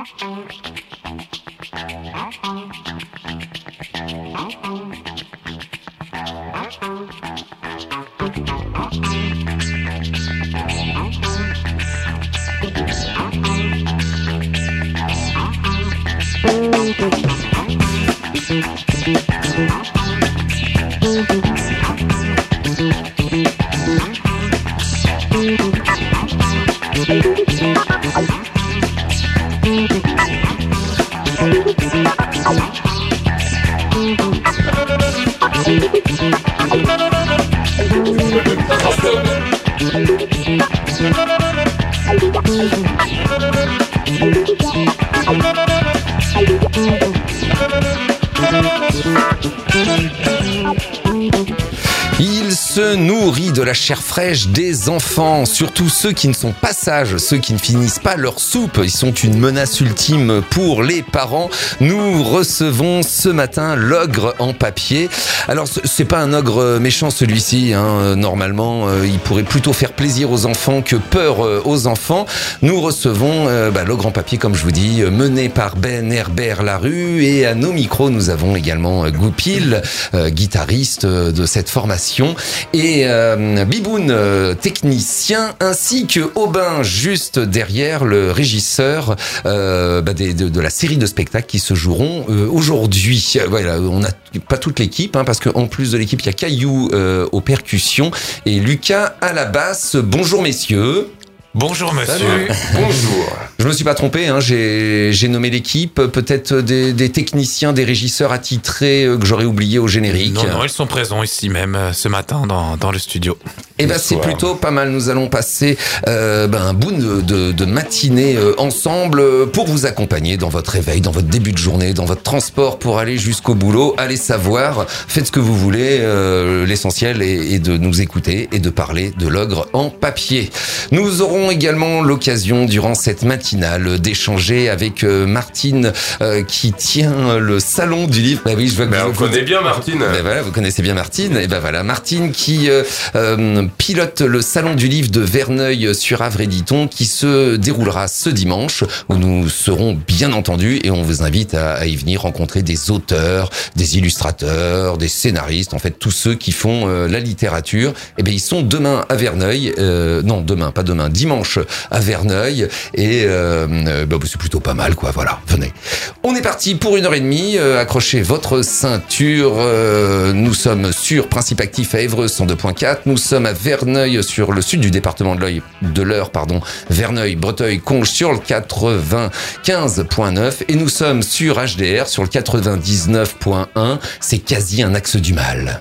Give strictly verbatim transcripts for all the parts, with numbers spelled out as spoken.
Il se nourrit de la chair fraîche des enfants, surtout ceux qui ne sont pas sages, ceux qui ne finissent pas leur soupe. Ils sont une menace ultime pour les parents. Nous recevons ce matin l'ogre en papier. Alors, c'est pas un ogre méchant celui-ci, hein. Normalement, il pourrait plutôt faire plaisir aux enfants que peur aux enfants. Nous recevons euh, bah, l'ogre en papier, comme je vous dis, mené par Ben Herbert Larue. Et à nos micros, nous avons également Goupil, euh, guitariste de cette formation. Et euh, Biboun, euh, technicien, ainsi que Aubin, juste derrière, le régisseur euh, bah des, de, de la série de spectacles qui se joueront euh, aujourd'hui. Voilà, on n'a pas toute l'équipe, hein, parce qu'en plus de l'équipe, il y a Caillou euh, aux percussions et Lucas à la basse. Bonjour messieurs. Bonjour monsieur. Salut. Bonjour. Je me suis pas trompé, hein, j'ai, j'ai nommé l'équipe, peut-être des, des techniciens, des régisseurs attitrés que j'aurais oublié au générique. Non, non, ils sont présents ici même ce matin dans, dans le studio. Eh ben c'est plutôt pas mal. Nous allons passer euh, ben, un bout de, de, de matinée euh, ensemble pour vous accompagner dans votre réveil, dans votre début de journée, dans votre transport pour aller jusqu'au boulot. Allez savoir, faites ce que vous voulez. Euh, l'essentiel est, est de nous écouter et de parler de l'ogre en papier. Nous aurons également l'occasion durant cette matinale d'échanger avec euh, Martine euh, qui tient le salon du livre. Bah oui, je vois que bah, vous connaissez bien Martine. Ben voilà, vous connaissez bien Martine. Et ben voilà, Martine qui euh, euh, pilote le salon du livre de Verneuil-sur-Avre-Éditon qui se déroulera ce dimanche où nous serons bien entendus et on vous invite à, à y venir rencontrer des auteurs, des illustrateurs, des scénaristes, en fait tous ceux qui font euh, la littérature. Et ben ils sont demain à Verneuil, euh, non demain, pas demain, dimanche à Verneuil et euh, bah, c'est plutôt pas mal quoi. Voilà, venez. On est parti pour une heure et demie. Euh, accrochez votre ceinture. Euh, nous sommes sur Principe Actif à Évreux cent deux virgule quatre. Nous sommes à Verneuil sur le sud du département de l'Eure, de l'Eure, pardon. Verneuil, Breteuil, Conches sur le quatre-vingt-quinze virgule neuf et nous sommes sur H D R sur le quatre-vingt-dix-neuf virgule un. C'est quasi un axe du mal.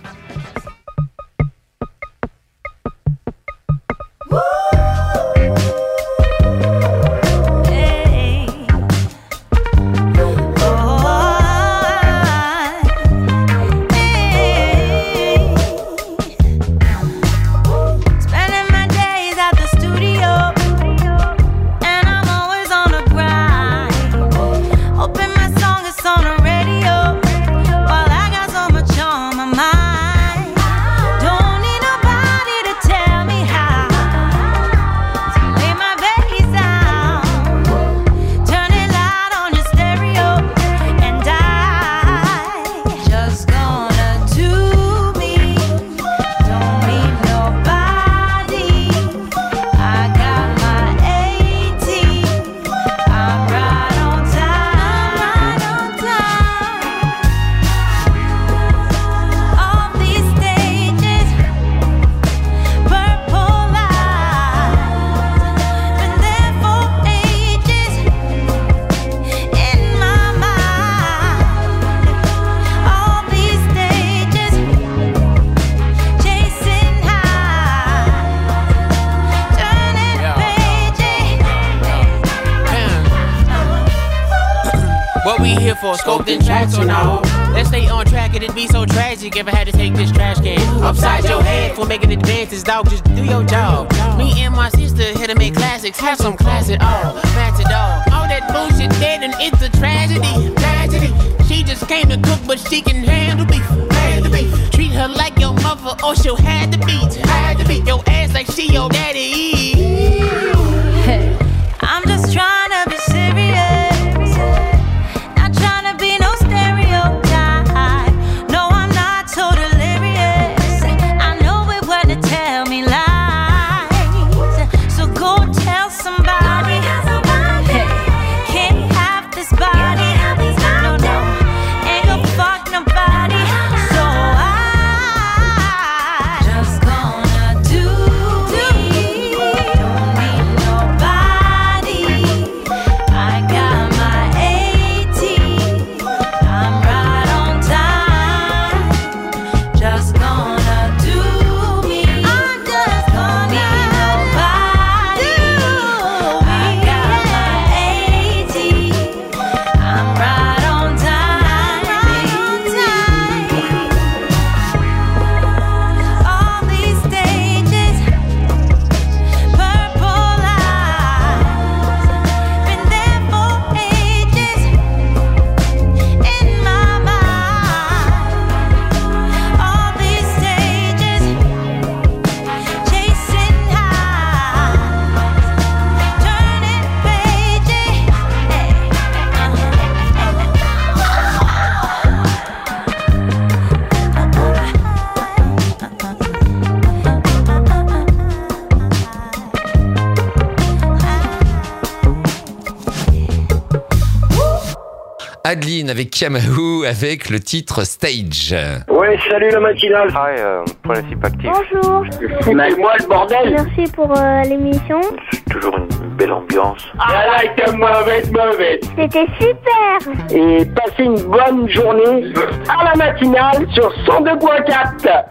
Scope then tracks or no. Let's stay on track, it'd be so tragic if I had to take this trash can upside your head for making advances, dog. Just do your job. Me and my sister here to make classics, have some class at all. Match it all. All that bullshit dead and it's a tragedy. Tragedy. She just came to cook, but she can handle beef. Handle beef. Treat her like your mother, or she'll have to beat. Had to beat your ass like she your daddy. Hey, I'm just trying to be serious. Adeline avec Kiamahou avec le titre Stage. Ouais, salut la matinale. Hi, euh, Principe Actif. Bonjour. Foutez-moi le bordel. Merci pour euh, l'émission. C'est toujours une belle ambiance. Ah là, t'es mauvaise, mauvaise. C'était super. Et passez une bonne journée à la matinale sur cent deux virgule quatre.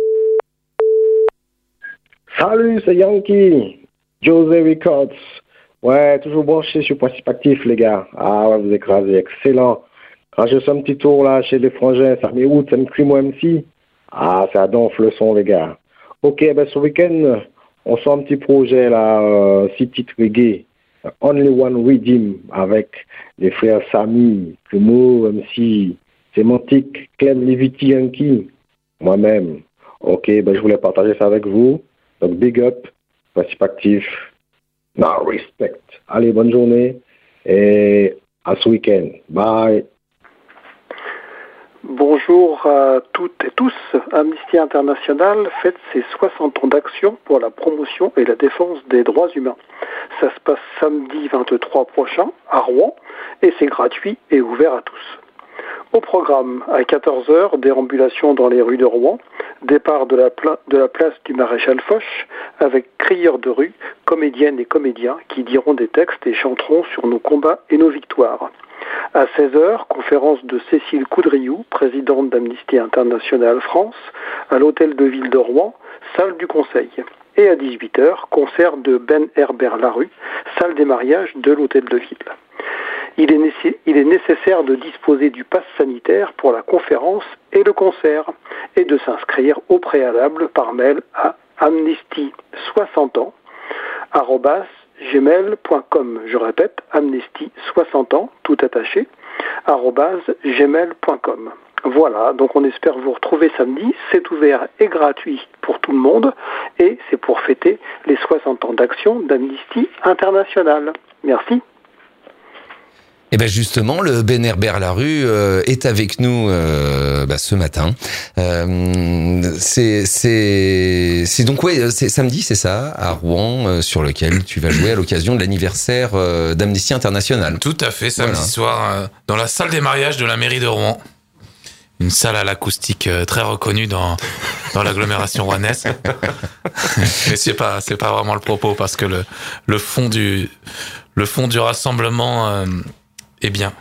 Salut, c'est Yankee. Jose Records. Ouais, toujours branché sur Principe Actif, les gars. Ah ouais, vous écrasez, excellent. Quand je fais un petit tour là chez les frangins, ça me route, ça me crie moi M C. Ah, ça donfe le son, les gars. Ok, ben ce week-end, on sort un petit projet là, euh, six titres reggae. Only One Redeem avec les frères Samy, Plumeau, M C, Sémantique, Clem Leviti, Yankee, moi-même. Ok, ben je voulais partager ça avec vous. Donc big up, Principe Actif. Non, respect. Allez, bonne journée et à ce week-end. Bye. Bonjour à toutes et tous. Amnesty International fête ses soixante ans d'action pour la promotion et la défense des droits humains. Ça se passe samedi vingt-trois prochain à Rouen et c'est gratuit et ouvert à tous. Au programme, à quatorze heures, déambulation dans les rues de Rouen, départ de la, pla- de la place du Maréchal Foch avec crieurs de rue, comédiennes et comédiens qui diront des textes et chanteront sur nos combats et nos victoires. À seize heures, conférence de Cécile Coudriou, présidente d'Amnesty International France, à l'hôtel de ville de Rouen, salle du Conseil. Et à dix-huit heures, concert de Ben Herbert Larue, salle des mariages de l'hôtel de ville. Il est, nécess- il est nécessaire de disposer du pass sanitaire pour la conférence et le concert et de s'inscrire au préalable par mail à amnesty soixante ans arobase gmail point com. Je répète, amnesty soixante ans, tout attaché, arobase gmail point com. Voilà, donc on espère vous retrouver samedi. C'est ouvert et gratuit pour tout le monde et c'est pour fêter les soixante ans d'action d'Amnesty International. Merci. Et ben justement, le Ben Herbert Larue euh, est avec nous euh, bah, ce matin. Euh, c'est c'est c'est donc ouais, c'est samedi, c'est ça, à Rouen, euh, sur lequel tu vas jouer à l'occasion de l'anniversaire euh, d'Amnesty International. Tout à fait, samedi Voilà. soir, euh, dans la salle des mariages de la mairie de Rouen. Une salle à l'acoustique euh, très reconnue dans dans l'agglomération rouennaise. Mais c'est pas c'est pas vraiment le propos parce que le le fond du le fond du rassemblement euh, est bien.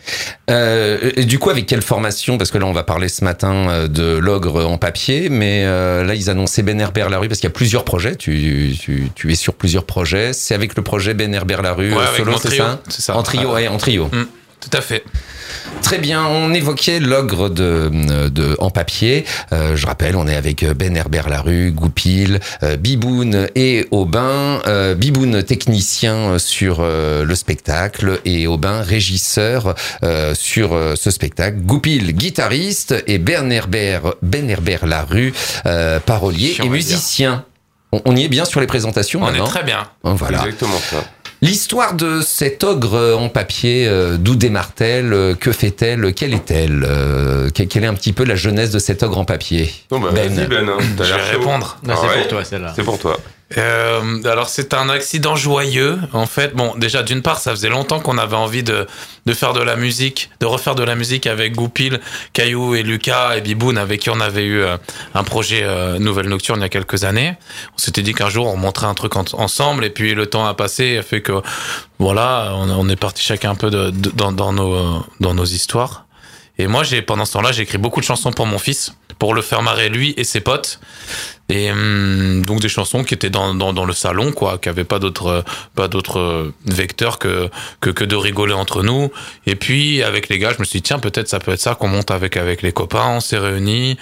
Euh, et du coup, avec quelle formation? Parce que là, on va parler ce matin euh, de l'ogre en papier, mais euh, là, ils annonçaient Ben Herbert Larue parce qu'il y a plusieurs projets. Tu, tu, tu es sur plusieurs projets. C'est avec le projet Ben Herbert Larue Ouais, euh, avec solo, mon c'est trio, ça? c'est ça. En trio, Ah, ouais, en trio. Mm, tout à fait. Très bien, on évoquait l'ogre de, de en papier. Euh, je rappelle, on est avec Ben Herbert Larue, Goupil, euh, Biboun et Aubin. Euh, Biboun technicien sur euh, le spectacle et Aubin régisseur euh, sur euh, ce spectacle. Goupil guitariste et Ben Herbert Ben Herbert Larue euh, parolier Chiant et à musicien. On, on y est bien sur les présentations On maintenant. est très bien. Voilà. Exactement ça. L'histoire de cet ogre en papier, euh, d'où démarre-t-elle? euh, Que fait-elle? Quelle est-elle? euh, que- Quelle est un petit peu la jeunesse de cet ogre en papier? Non, bah, Ben. vas-y, Ben, hein, t'as Je l'air vais chaud. répondre. Ah c'est ouais pour toi celle-là. C'est pour toi. Euh, alors c'est un accident joyeux en fait. Bon, déjà d'une part, ça faisait longtemps qu'on avait envie de de faire de la musique, de refaire de la musique avec Goupil, Caillou et Lucas et Biboun avec qui on avait eu euh, un projet euh, Nouvelle Nocturne il y a quelques années. On s'était dit qu'un jour on montrait un truc en- ensemble et puis le temps a passé et a fait que voilà, on, on est parti chacun un peu de, de- dans, dans nos euh, dans nos histoires. Et moi, j'ai pendant ce temps-là, j'ai écrit beaucoup de chansons pour mon fils, pour le faire marrer lui et ses potes. Et hum, donc des chansons qui étaient dans, dans, dans le salon, quoi, qui avaient pas d'autres pas d'autres vecteurs que, que que de rigoler entre nous. Et puis avec les gars, je me suis dit tiens, peut-être ça peut être ça qu'on monte avec avec les copains. On s'est réunis.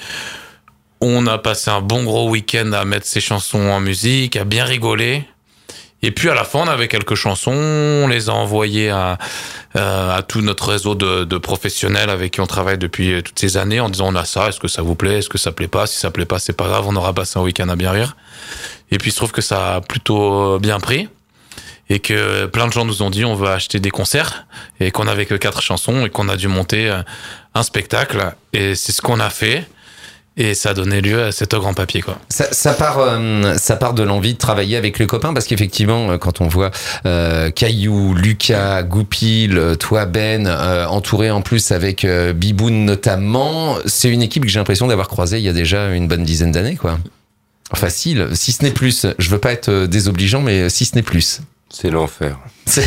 On a passé un bon gros week-end à mettre ces chansons en musique, à bien rigoler. Et puis à la fin, on avait quelques chansons, on les a envoyées à, à, à tout notre réseau de, de professionnels avec qui on travaille depuis toutes ces années en disant on a ça, est-ce que ça vous plaît, est-ce que ça plaît pas, si ça plaît pas, c'est pas grave, on aura passé un week-end à bien rire. Et puis il se trouve que ça a plutôt bien pris et que plein de gens nous ont dit on veut acheter des concerts et qu'on avait que quatre chansons et qu'on a dû monter un spectacle et c'est ce qu'on a fait. Et ça a donné lieu à cet ogre en papier, quoi. Ça, ça part, euh, ça part de l'envie de travailler avec les copains, parce qu'effectivement, quand on voit euh, Caillou, Lucas, Goupil, toi Ben, euh, entouré en plus avec euh, Biboun notamment, c'est une équipe que j'ai l'impression d'avoir croisée il y a déjà une bonne dizaine d'années, quoi. Facile, si ce n'est plus. Je veux pas être désobligeant, mais si ce n'est plus. C'est l'enfer. C'est...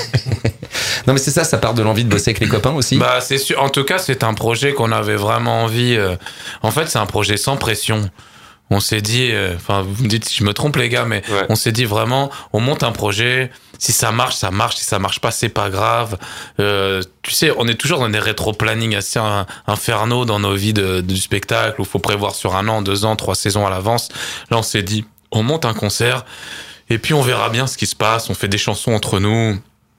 Non mais c'est ça, ça part de l'envie de bosser avec les copains aussi. Bah c'est sûr. En tout cas, c'est un projet qu'on avait vraiment envie. Euh... En fait, c'est un projet sans pression. On s'est dit, enfin, euh, vous me dites si je me trompe les gars, mais ouais. on s'est dit vraiment, on monte un projet. Si ça marche, ça marche. Si ça marche pas, c'est pas grave. Euh, tu sais, on est toujours dans des rétro-planning assez infernaux dans nos vies de, du spectacle où il faut prévoir sur un an, deux ans, trois saisons à l'avance. Là, on s'est dit, on monte un concert et puis on verra bien ce qui se passe. On fait des chansons entre nous.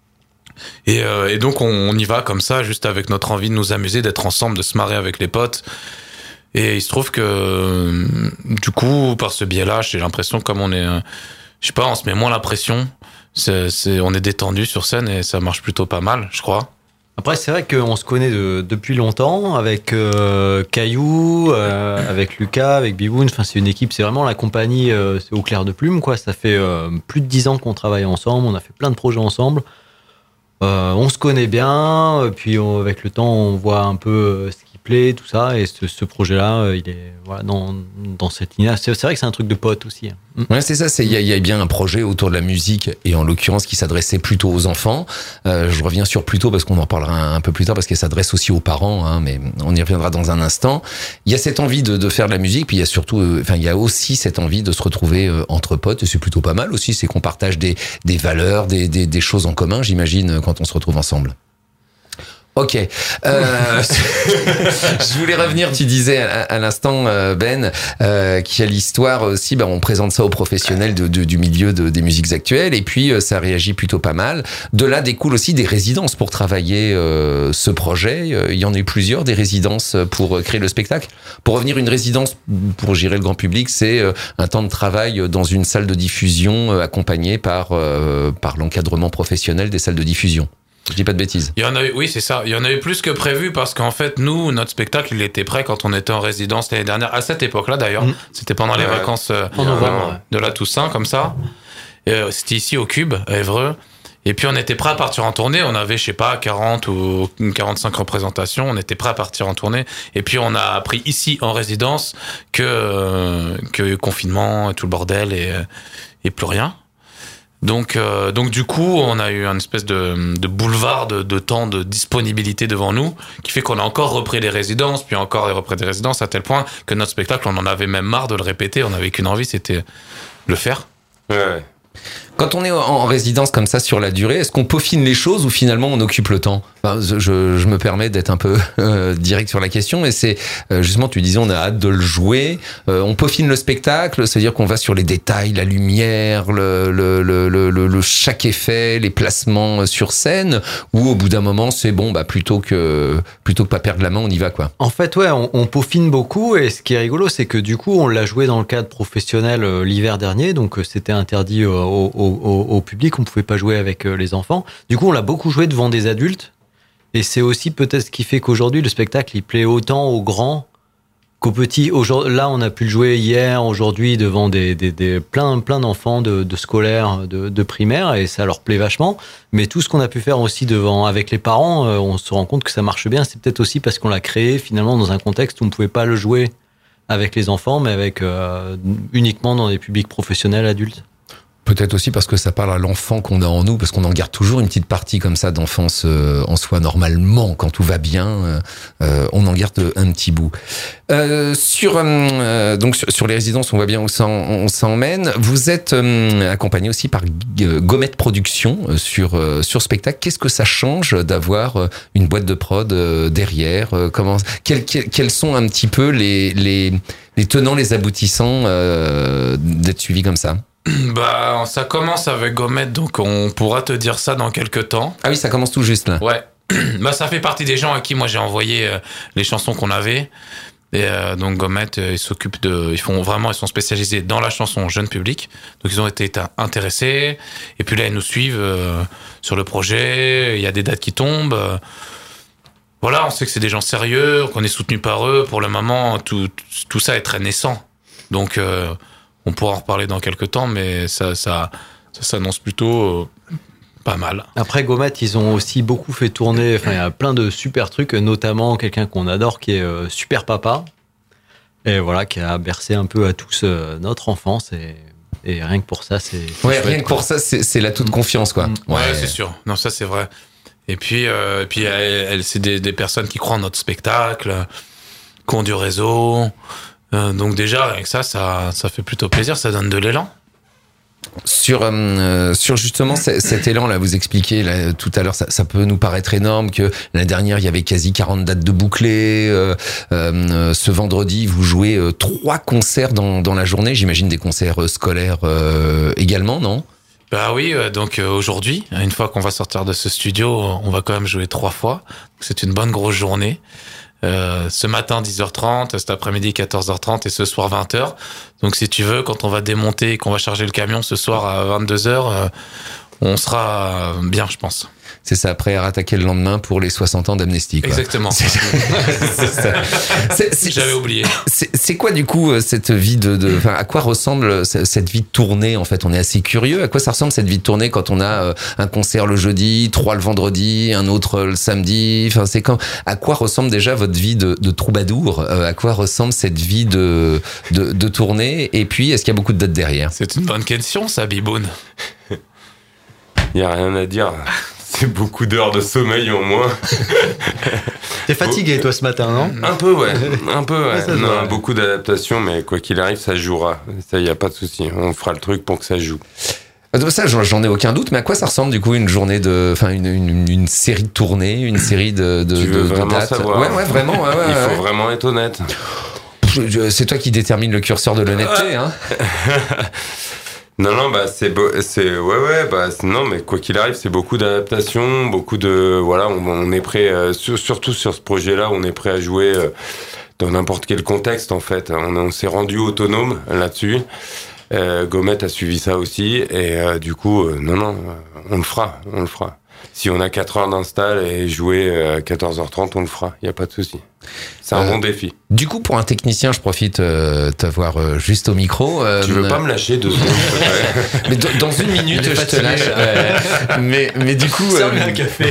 Et, euh, et donc on, on y va comme ça, juste avec notre envie de nous amuser, d'être ensemble, de se marrer avec les potes. Et il se trouve que du coup, par ce biais-là, j'ai l'impression que comme on est, je sais pas, on se met moins la pression. C'est, c'est, on est détendu sur scène et ça marche plutôt pas mal, je crois. Après, c'est vrai qu'on se connaît de, depuis longtemps avec euh, Caillou, euh, avec Lucas, avec Biboun. Enfin, c'est une équipe, c'est vraiment la compagnie, euh, c'est au clair de plume, quoi. Ça fait euh, plus de dix ans qu'on travaille ensemble, on a fait plein de projets ensemble. Euh, on se connaît bien, puis on, avec le temps, on voit un peu euh, ce qui plaît, tout ça. Et ce, ce projet-là, euh, il est voilà, dans, dans cette ligne-là. C'est, c'est vrai que c'est un truc de pote aussi. Hein. Ouais, c'est ça. Il y, y a bien un projet autour de la musique, et en l'occurrence qui s'adressait plutôt aux enfants. Euh, je reviens sur plutôt parce qu'on en parlera un, un peu plus tard, parce qu'elle s'adresse aussi aux parents, hein, mais on y reviendra dans un instant. Il y a cette envie de, de faire de la musique, puis il y a surtout, enfin, euh, il y a aussi cette envie de se retrouver euh, entre potes. Et c'est plutôt pas mal aussi, c'est qu'on partage des, des valeurs, des, des, des choses en commun, j'imagine, quand on se retrouve ensemble. Ok. Euh, je voulais revenir, tu disais à, à l'instant, Ben, euh, qu'il y a l'histoire aussi, ben, on présente ça aux professionnels de, de, du milieu de, des musiques actuelles, et puis ça réagit plutôt pas mal. De là découlent aussi des résidences pour travailler euh, ce projet. Il y en a eu plusieurs, des résidences pour créer le spectacle. Pour revenir, une résidence, pour gérer le grand public, c'est un temps de travail dans une salle de diffusion accompagné par, euh, par l'encadrement professionnel des salles de diffusion. Je dis pas de bêtises. Il y en a eu, oui, c'est ça. Il y en a eu plus que prévu parce qu'en fait, nous, notre spectacle, il était prêt quand on était en résidence l'année dernière. À cette époque-là, d'ailleurs, mmh. c'était pendant les ouais. vacances euh, en novembre, ouais. de la Toussaint, comme ça. Et, euh, c'était ici au Cube, à Évreux. Et puis on était prêt à partir en tournée. On avait, je sais pas, quarante ou quarante-cinq représentations. On était prêt à partir en tournée. Et puis on a appris ici en résidence que euh, que confinement, tout le bordel et et plus rien. Donc, euh, donc du coup, on a eu une espèce de, de boulevard de, de temps de disponibilité devant nous, qui fait qu'on a encore repris les résidences, puis encore repris des résidences, à tel point que notre spectacle, on en avait même marre de le répéter. On n'avait qu'une envie, c'était le faire. Ouais. Quand on est en résidence comme ça sur la durée, est-ce qu'on peaufine les choses ou finalement on occupe le temps ? Enfin, je, je me permets d'être un peu euh, direct sur la question, mais c'est euh, justement, tu disais, on a hâte de le jouer. Euh, on peaufine le spectacle, c'est-à-dire qu'on va sur les détails, la lumière, le, le, le, le, le chaque effet, les placements sur scène, ou au bout d'un moment, c'est bon, bah plutôt que plutôt que pas perdre la main, on y va quoi. En fait, ouais, on, on peaufine beaucoup, et ce qui est rigolo, c'est que du coup, on l'a joué dans le cadre professionnel euh, l'hiver dernier, donc euh, c'était interdit euh, au, au, au, au public, on pouvait pas jouer avec euh, les enfants. Du coup, on l'a beaucoup joué devant des adultes. Et c'est aussi peut-être ce qui fait qu'aujourd'hui, le spectacle, il plaît autant aux grands qu'aux petits. Aujourd'hui, là, on a pu le jouer hier, aujourd'hui, devant des, des, des, plein, plein d'enfants de, de scolaires, de, de primaire, et ça leur plaît vachement. Mais tout ce qu'on a pu faire aussi devant, avec les parents, on se rend compte que ça marche bien. C'est peut-être aussi parce qu'on l'a créé, finalement, dans un contexte où on ne pouvait pas le jouer avec les enfants, mais avec euh, uniquement dans des publics professionnels adultes. Peut-être aussi parce que ça parle à l'enfant qu'on a en nous, parce qu'on en garde toujours une petite partie comme ça d'enfance euh, en soi, normalement, quand tout va bien, euh, on en garde un petit bout. Euh, sur euh, donc sur, sur les résidences, on voit bien où ça, on s'emmène. Vous êtes euh, accompagné aussi par Gommette Productions euh, sur euh, sur spectacle. Qu'est-ce que ça change d'avoir euh, une boîte de prod euh, derrière euh, Comment quels, quels, quels sont un petit peu les les les tenants, les aboutissants euh, d'être suivi comme ça? Bah, ça commence avec Gommette, donc on pourra te dire ça dans quelques temps. Ah oui, ça commence tout juste là. Ouais. Bah, ça fait partie des gens à qui moi j'ai envoyé euh, les chansons qu'on avait. Et euh, donc Gommette, euh, ils s'occupent de, ils font vraiment, ils sont spécialisés dans la chanson jeune public. Donc ils ont été intéressés. Et puis là, ils nous suivent euh, sur le projet. Il y a des dates qui tombent. Euh, voilà, on sait que c'est des gens sérieux, qu'on est soutenu par eux. Pour le moment, tout, tout ça est très naissant. Donc, euh, on pourra en reparler dans quelques temps, mais ça, ça, ça s'annonce plutôt euh, pas mal. Après, Gomet, ils ont aussi beaucoup fait tourner, enfin, il y a plein de super trucs, notamment quelqu'un qu'on adore qui est euh, Super Papa. Et voilà, qui a bercé un peu à tous euh, notre enfance. Et, et rien que pour ça, c'est. c'est ouais, chouette, rien que quoi. pour ça, c'est, c'est la toute confiance, quoi. Ouais, ouais, c'est sûr. Non, ça, c'est vrai. Et puis, euh, et puis elle, elle, c'est des, des personnes qui croient en notre spectacle, qui ont du réseau. Euh, donc déjà, avec ça, ça, ça fait plutôt plaisir, ça donne de l'élan. Sur, euh, sur justement c- cet élan-là, vous expliquez là, tout à l'heure, ça, ça peut nous paraître énorme que l'année dernière, il y avait quasi quarante dates de bouclées. Euh, euh, ce vendredi, vous jouez euh, trois concerts dans, dans la journée. J'imagine des concerts euh, scolaires euh, également, non ? Bah oui, euh, donc euh, aujourd'hui, une fois qu'on va sortir de ce studio, on va quand même jouer trois fois. C'est une bonne grosse journée. Euh, ce matin dix heures trente, cet après-midi quatorze heures trente et ce soir vingt heures. Donc si tu veux, quand on va démonter et qu'on va charger le camion ce soir à vingt-deux heures, euh, on sera bien, je pense. C'est ça, après à rattaquer le lendemain pour les soixante ans d'Amnesty, quoi. Exactement. C'est, c'est ça. C'est, c'est, J'avais oublié. C'est, c'est quoi du coup cette vie de, de, enfin, à quoi ressemble cette vie de tournée en fait? On est assez curieux. À quoi ça ressemble cette vie de tournée quand on a un concert le jeudi, trois le vendredi, un autre le samedi? Enfin, c'est quand. À quoi ressemble déjà votre vie de, de troubadour? À quoi ressemble cette vie de, de, de tournée? Et puis, est-ce qu'il y a beaucoup de dates derrière? C'est une bonne question, ça, Biboun. Il y a rien à dire. C'est beaucoup d'heures de sommeil en moins. T'es fatigué, toi, ce matin, non? Un peu, ouais. Un peu, ouais. Ouais, non, beaucoup d'adaptations, mais quoi qu'il arrive, ça jouera. Ça, y a pas de souci. On fera le truc pour que ça joue. Ça, j'en, j'en ai aucun doute. Mais à quoi ça ressemble du coup une journée de, enfin une, une, une série de tournées, une série de, de, tu veux de, vraiment de dates? savoir? Ouais, ouais, vraiment. Ouais, ouais, Il faut ouais. vraiment être honnête. Je, je, c'est toi qui détermine le curseur de l'honnêteté, hein. Non, non, bah, c'est, beau, c'est, ouais, ouais, bah, c'est, non, mais quoi qu'il arrive, c'est beaucoup d'adaptations, beaucoup de, voilà, on, on est prêt, euh, sur, surtout sur ce projet-là, on est prêt à jouer euh, dans n'importe quel contexte, en fait. On, on s'est rendu autonome là-dessus. Euh, Gomet a suivi ça aussi, et euh, du coup, euh, non, non, on le fera, on le fera. Si on a quatre heures d'install et jouer à quatorze heures trente, on le fera, il n'y a pas de souci. C'est un euh, bon défi. Du coup, pour un technicien, je profite euh, de t'avoir euh, juste au micro. Euh, tu veux pas me lâcher deux secondes? Mais dans une minute, je te lâche. Euh, mais, mais du coup... Ça, euh, un café.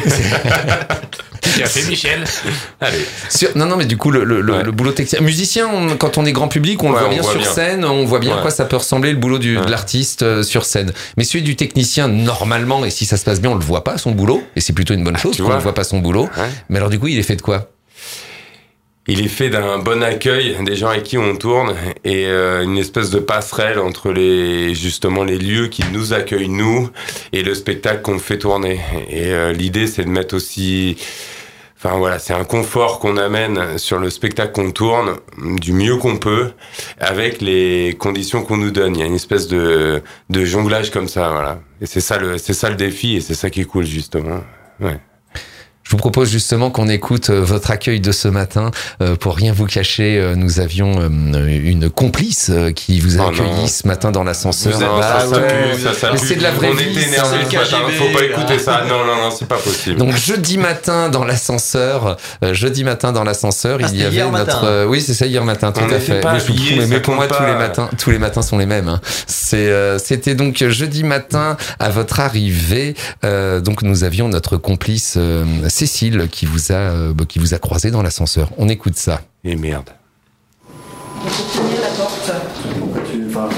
Café Michel. Allez. Sur, non, non, mais du coup, le, le, ouais. le boulot technicien... Musicien, on, quand on est grand public, on ouais, le voit on bien voit sur bien. scène, on voit bien ouais. à quoi ça peut ressembler, le boulot du, ouais. de l'artiste euh, sur scène. Mais celui du technicien, normalement, et si ça se passe bien, on le voit pas, son boulot. Et c'est plutôt une bonne chose, ah, qu'on ne voit pas son boulot. Ouais. Mais alors, du coup, il est fait de quoi? Il est fait d'un bon accueil des gens avec qui on tourne et euh, une espèce de passerelle entre les justement les lieux qui nous accueillent nous et le spectacle qu'on fait tourner. Et euh, l'idée c'est de mettre aussi, enfin voilà, c'est un confort qu'on amène sur le spectacle qu'on tourne du mieux qu'on peut avec les conditions qu'on nous donne. Il y a une espèce de de jonglage comme ça, voilà. Et c'est ça le c'est ça le défi et c'est ça qui est cool justement. Ouais. Je vous propose justement qu'on écoute votre accueil de ce matin. Euh, pour rien vous cacher, euh, nous avions euh, une complice euh, qui vous a oh accueilli non. ce matin dans l'ascenseur. Vous bah, ça, ouais. ça, ça, Mais c'est de la vraie on vie. On était énervés ce matin, faut pas écouter ça. Non, non, non, c'est pas possible. Donc jeudi matin dans l'ascenseur, euh, jeudi matin dans l'ascenseur, ah, il y avait notre... Euh, oui, c'est ça, hier matin, tout on à fait. Pas oui, habillés, mais, mais pour moi, pas... tous les matins, tous les matins sont les mêmes. Hein. C'est, euh, c'était donc jeudi matin à votre arrivée. Euh, donc nous avions notre complice euh, Cécile qui vous vous a, euh, qui vous a croisé dans l'ascenseur. On écoute ça. Et merde. Il faut tenir la porte. Pourquoi tu veux pas?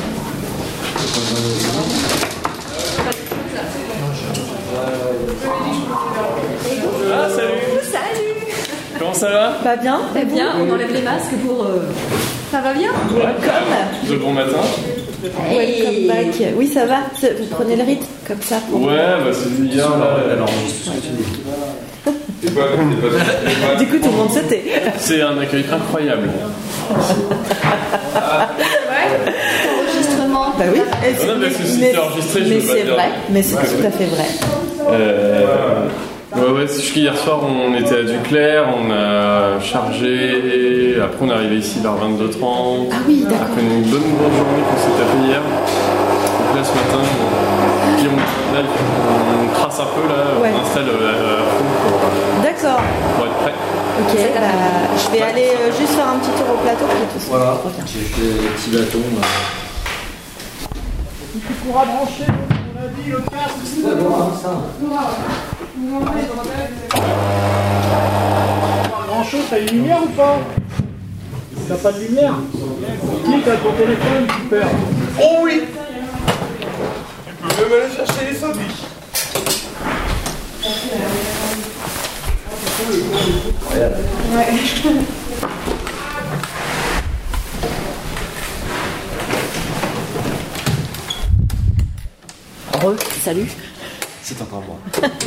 Ah, salut. Salut. Comment ça va? Bah bien, bah bien. On enlève les masques pour... Euh... Ça va bien? Welcome. De bon matin. Welcome back. Oui, ça va. Vous prenez le rythme comme ça pour... Ouais, bah c'est hier, là. Elle enregistre ce que tu dis. C'est pas, c'est pas, du coup, tout le monde se tait. C'est un accueil incroyable. Ouais. Enregistrement. Bah oui. C'est, non, mais c'est, c'est mais, enregistré, mais je c'est veux pas vrai. dire. Mais c'est tout à fait vrai. Euh, ouais, ouais. Jusqu'hier soir, on était à Duclair, on a chargé. Après, on est arrivé ici vers vingt-deux heures trente. Ah oui, d'accord. Après une bonne grosse journée qu'on s'est tapé hier. Donc là, ce matin, on, puis on, là, on trace un peu là, ouais. On installe la, la pompe pour, d'accord. pour être prêt. Ok, bah, je vais aller euh, juste faire un petit tour au plateau puis tout ça. Voilà, j'ai fait les petits bâtons. Là. Tu pourras brancher, on a dit, le casque. Ouais, bon, ça. Grand chose, t'as une lumière ou pas? T'as pas de lumière? Clique à ton téléphone, super. Oh oui! Tu peux même aller chercher les zombies. Ouais. Re, salut. C'est encore moi.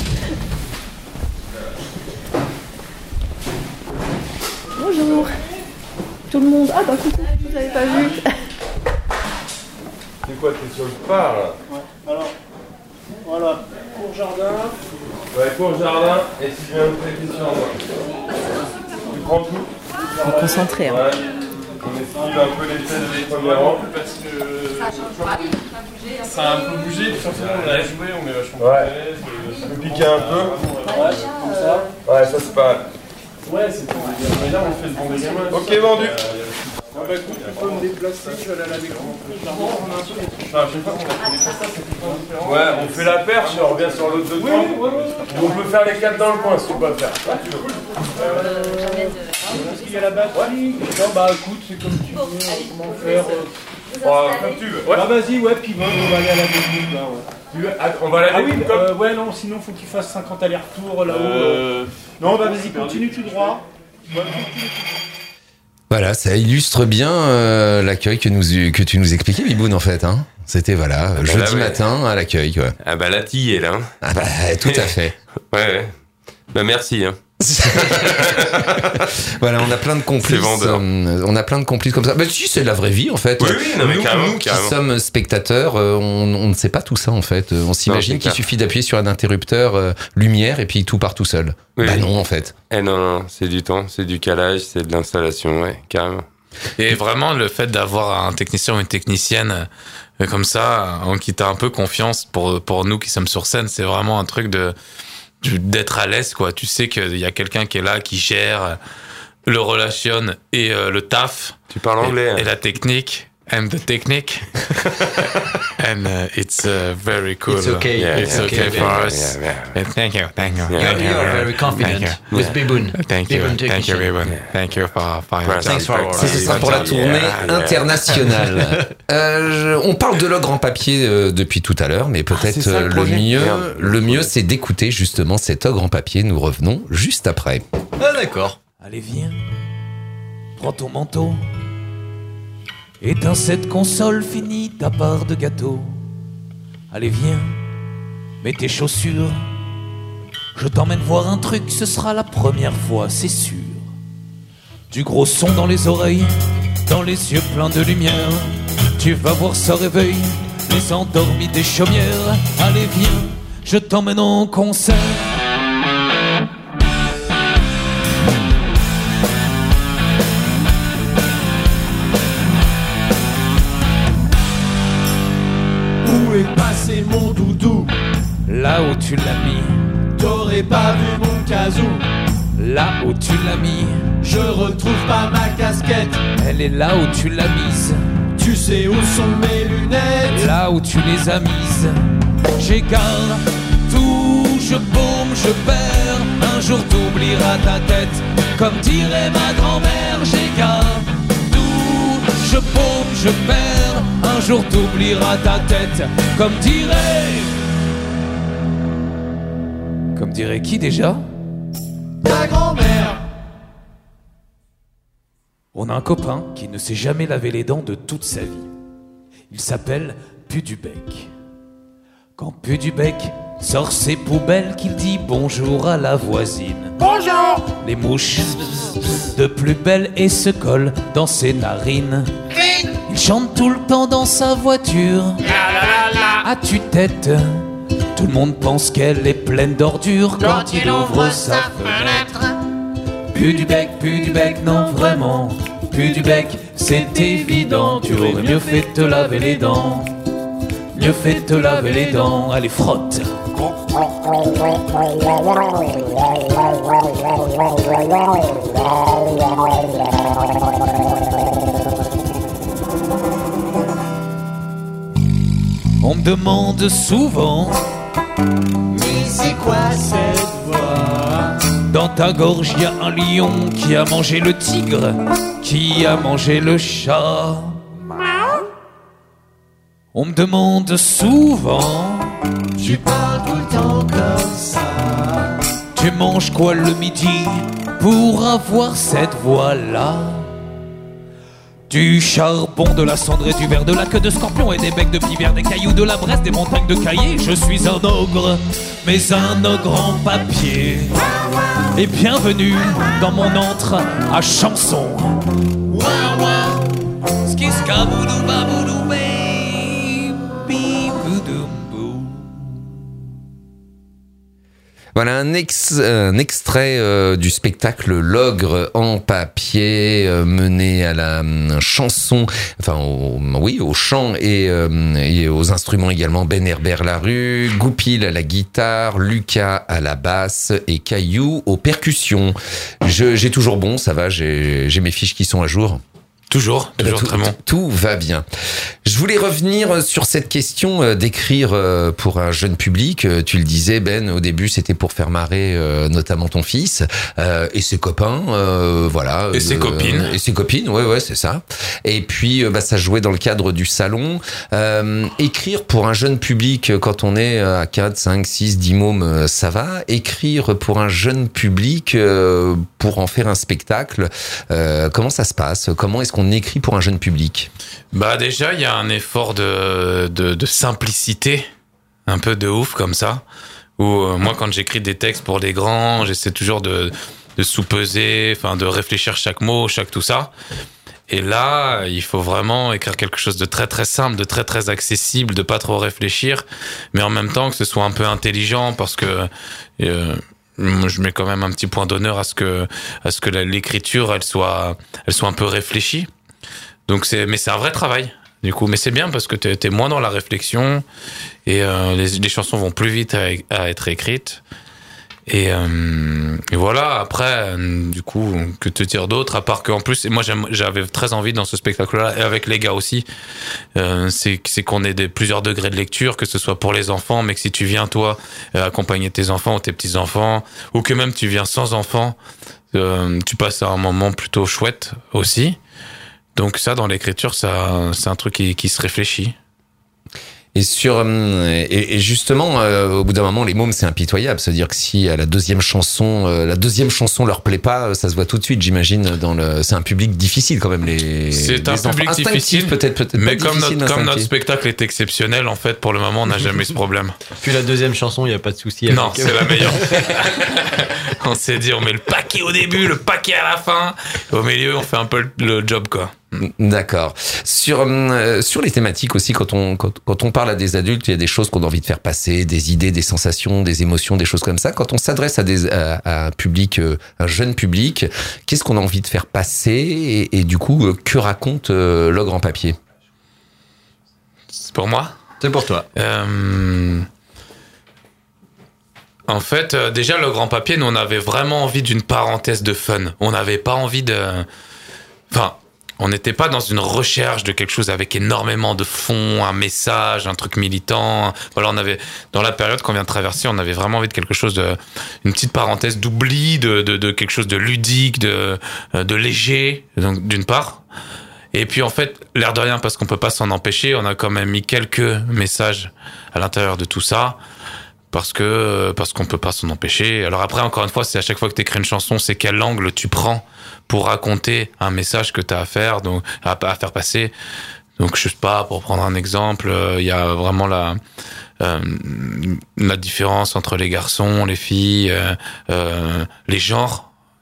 Bonjour. Tout le monde. Ah bah coucou, vous avez pas vu. C'est quoi, t'es sur le phare là? Ouais, alors, voilà, court jardin. Ouais, cours jardin, et si tu viens me prêter sur moi. Tu prends tout. On est concentré. Hein. Ouais. On esquive un peu les têtes des premiers rangs. Parce que ça a un peu bougé, puis surtout on a joué, on est vachement ouais. à l'aise. Tu peux piquer un peu. Ouais, comme ça. Ouais, ça c'est pas. Ouais, c'est pour les gamins, on fait le bon des gamins. Ok, vendu. Ah bah écoute, tu peux me déplacer, je vais aller à la découverte. Enfin, je sais pas qu'on a fait des ça, c'est tout différent. Ouais, on fait la perche et on revient sur l'autre deux Oui, temps. oui, oui, oui. On peut faire les quatre dans le coin si tu peux faire. Ah, tu veux. Parce qu'il y a la batterie. Non, bah écoute, c'est comme tu veux. Comment faire Oh, comme tu veux. Ouais. Bah vas-y, ouais, puis bon, on va aller à la découverte là. Ouais. Tu veux ah, on va aller à Ah la oui, découverte. euh, ouais, non, sinon faut qu'il fasse cinquante allers-retours là-haut. Euh... Non, bah vas-y, continue tout droit. Ouais, continue tout droit. Voilà, ça illustre bien euh, l'accueil que, nous, que tu nous expliquais, Biboun, en fait. Hein. C'était, voilà, ah bah jeudi là, ouais. matin à l'accueil. Quoi. Ah bah la tille est là. Hein. Ah bah, tout à fait. Ouais, ouais. Bah merci. Hein. Voilà, on a plein de complices. Euh, on a plein de complices comme ça. Bah si, c'est la vraie vie en fait. Oui, oui, non, mais nous, carrément, nous qui carrément. sommes spectateurs, euh, on, on ne sait pas tout ça en fait. On s'imagine qu'il clair. suffit d'appuyer sur un interrupteur euh, lumière et puis tout part tout seul. Oui, bah oui. non en fait. Eh non, non, c'est du temps, c'est du calage, c'est de l'installation, ouais, carrément. Et vraiment, le fait d'avoir un technicien ou une technicienne euh, comme ça, en qui t'as un peu confiance pour, pour nous qui sommes sur scène, c'est vraiment un truc de, d'être à l'aise, quoi. Tu sais qu'il y a quelqu'un qui est là, qui gère le relation et euh, le taf. Tu parles anglais. Et, hein. et la technique. And the technique. And uh, it's uh, very cool. It's okay. Yeah, it's yeah, okay, okay for yeah, us. yeah, yeah. And thank you, thank you. Yeah, thank you you. are very confident Thank you. with Yeah. Biboun. Thank you, Biboun thank you, technician. Biboun. Yeah. Thank you for, for your Thanks for our- Ça, ce sera pour la tournée Yeah, yeah. internationale. Euh, je- on parle de l'ogre en papier euh, depuis tout à l'heure, mais Ah, peut-être c'est ça, euh, le le projet. mieux, Merde. le mieux, c'est d'écouter justement cet ogre en papier. Nous revenons juste après. Ah d'accord. Allez, viens, prends ton manteau. Éteins cette console, finis ta part de gâteau. Allez, viens, mets tes chaussures. Je t'emmène voir un truc, ce sera la première fois, c'est sûr. Du gros son dans les oreilles, dans les yeux pleins de lumière. Tu vas voir ça réveille les endormis des chaumières. Allez, viens, je t'emmène en concert. Où est passé mon doudou? Là où tu l'as mis, T'aurais pas vu mon casou? là où tu l'as mis, Je retrouve pas ma casquette. elle est là où tu l'as mise, Tu sais où sont mes lunettes? là où tu les as mises. J'écarte tout, je paume, je perds. Un jour t'oublieras ta tête, comme dirait ma grand-mère. J'écarte tout, je paume, je perds. Un jour t'oublieras ta tête, comme dirait. Comme dirait qui déjà? Ta grand-mère. On a un copain qui ne s'est jamais lavé les dents de toute sa vie. Il s'appelle Pudubec. Quand Pudubec sort ses poubelles, qu'il dit bonjour à la voisine. Bonjour. Les mouches de plus belle et se collent dans ses narines. Il chante tout le temps dans sa voiture. À tue-tête, tout le monde pense qu'elle est pleine d'ordures quand il ouvre sa fenêtre. Pudubec, Pudubec, non vraiment. Pudubec, c'est évident. Tu aurais mieux fait de te laver les dents. Mieux fait de te laver les dents. Allez, frotte. On me demande souvent, mais c'est quoi cette voix? Dans ta gorge y a un lion qui a mangé le tigre, qui a mangé le chat. On me demande souvent, tu parles tout le temps comme ça. Tu manges quoi le midi pour avoir cette voix-là? Du charbon, de la cendre et du verre, de la queue de scorpion et des becs de pivert, des cailloux, de la Bresse, des montagnes de cahiers. Je suis un ogre, mais un ogre en papier. Et bienvenue dans mon antre à chanson. Skiska boudou baboudou baby boudou. Voilà un, ex, un extrait euh, du spectacle L'Ogre en papier, euh, mené à la euh, chanson, enfin au, oui, au chant et, euh, et aux instruments également. Ben Herbert Larue, Goupil à la guitare, Lucas à la basse et Caillou aux percussions. Je, j'ai toujours bon, ça va, j'ai, j'ai mes fiches qui sont à jour. Toujours, toujours tout, très bon. Tout va bien. Je voulais revenir sur cette question d'écrire pour un jeune public. Tu le disais, Ben, au début, c'était pour faire marrer notamment ton fils et ses copains, voilà. Et ses copines. Et ses copines, ouais, ouais, c'est ça. Et puis, bah, ça jouait dans le cadre du salon. Euh, écrire pour un jeune public, quand on est à quatre, cinq, six, dix mômes, ça va. Écrire pour un jeune public, pour en faire un spectacle, euh, comment ça se passe? Comment est-ce qu'on on écrit pour un jeune public? Bah déjà, il y a un effort de, de, de simplicité, un peu de ouf comme ça, où euh, moi quand j'écris des textes pour les grands, j'essaie toujours de, de sous-peser, enfin de réfléchir chaque mot, chaque tout ça. Et là, il faut vraiment écrire quelque chose de très très simple, de très très accessible, de pas trop réfléchir, mais en même temps que ce soit un peu intelligent, parce que euh, je mets quand même un petit point d'honneur à ce que à ce que l'écriture elle soit elle soit un peu réfléchie. Donc c'est mais c'est un vrai travail du coup, mais c'est bien parce que t'es t'es moins dans la réflexion et euh, les, les chansons vont plus vite à, à être écrites. Et, euh, et voilà, après, du coup, que te dire d'autre, à part qu'en plus, et moi j'aime, j'avais très envie dans ce spectacle-là, et avec les gars aussi, euh, c'est, c'est qu'on ait des, plusieurs degrés de lecture, que ce soit pour les enfants, mais que si tu viens, toi, euh, accompagner tes enfants ou tes petits-enfants, ou que même tu viens sans enfants, euh, tu passes un moment plutôt chouette aussi. Donc ça, dans l'écriture, ça, c'est un truc qui, qui se réfléchit. Et sur et, et justement, euh, au bout d'un moment, les mômes, c'est impitoyable. C'est-à-dire que si à la deuxième chanson, euh, la deuxième chanson leur plaît pas, ça se voit tout de suite. J'imagine dans le, c'est un public difficile quand même. Les c'est les un public difficile, peut-être, peut-être. Mais pas comme notre, comme notre instinctif. spectacle est exceptionnel, en fait, pour le moment, on n'a jamais eu ce problème. Puis la deuxième chanson, il y a pas de souci. Non, c'est la meilleure. On s'est dit, on met le paquet au début, le paquet à la fin. Au milieu, on fait un peu le, le job, quoi. D'accord. Sur euh, sur les thématiques aussi, quand on quand, quand on parle à des adultes, il y a des choses qu'on a envie de faire passer, des idées, des sensations, des émotions, des choses comme ça. Quand on s'adresse à des à, à un public, euh, un jeune public, qu'est-ce qu'on a envie de faire passer et, et du coup, euh, que raconte euh, L'Ogre en papier? C'est pour moi. C'est pour toi. Euh... En fait, euh, déjà, L'Ogre en papier, nous, on avait vraiment envie d'une parenthèse de fun. On n'avait pas envie de... Enfin, on n'était pas dans une recherche de quelque chose avec énormément de fond, un message, un truc militant. Voilà, on avait, dans la période qu'on vient de traverser, on avait vraiment envie de quelque chose de... Une petite parenthèse d'oubli, de, de, de quelque chose de ludique, de, de léger, donc, d'une part. Et puis, en fait, l'air de rien, parce qu'on peut pas s'en empêcher, on a quand même mis quelques messages à l'intérieur de tout ça. Parce que parce qu'on peut pas s'en empêcher. Alors après, encore une fois, c'est à chaque fois que tu écris une chanson, c'est quel angle tu prends pour raconter un message que tu as à faire, donc à, à faire passer. Donc je sais pas, pour prendre un exemple, il y a vraiment la euh, la différence entre les garçons, les filles, euh, euh, les genres.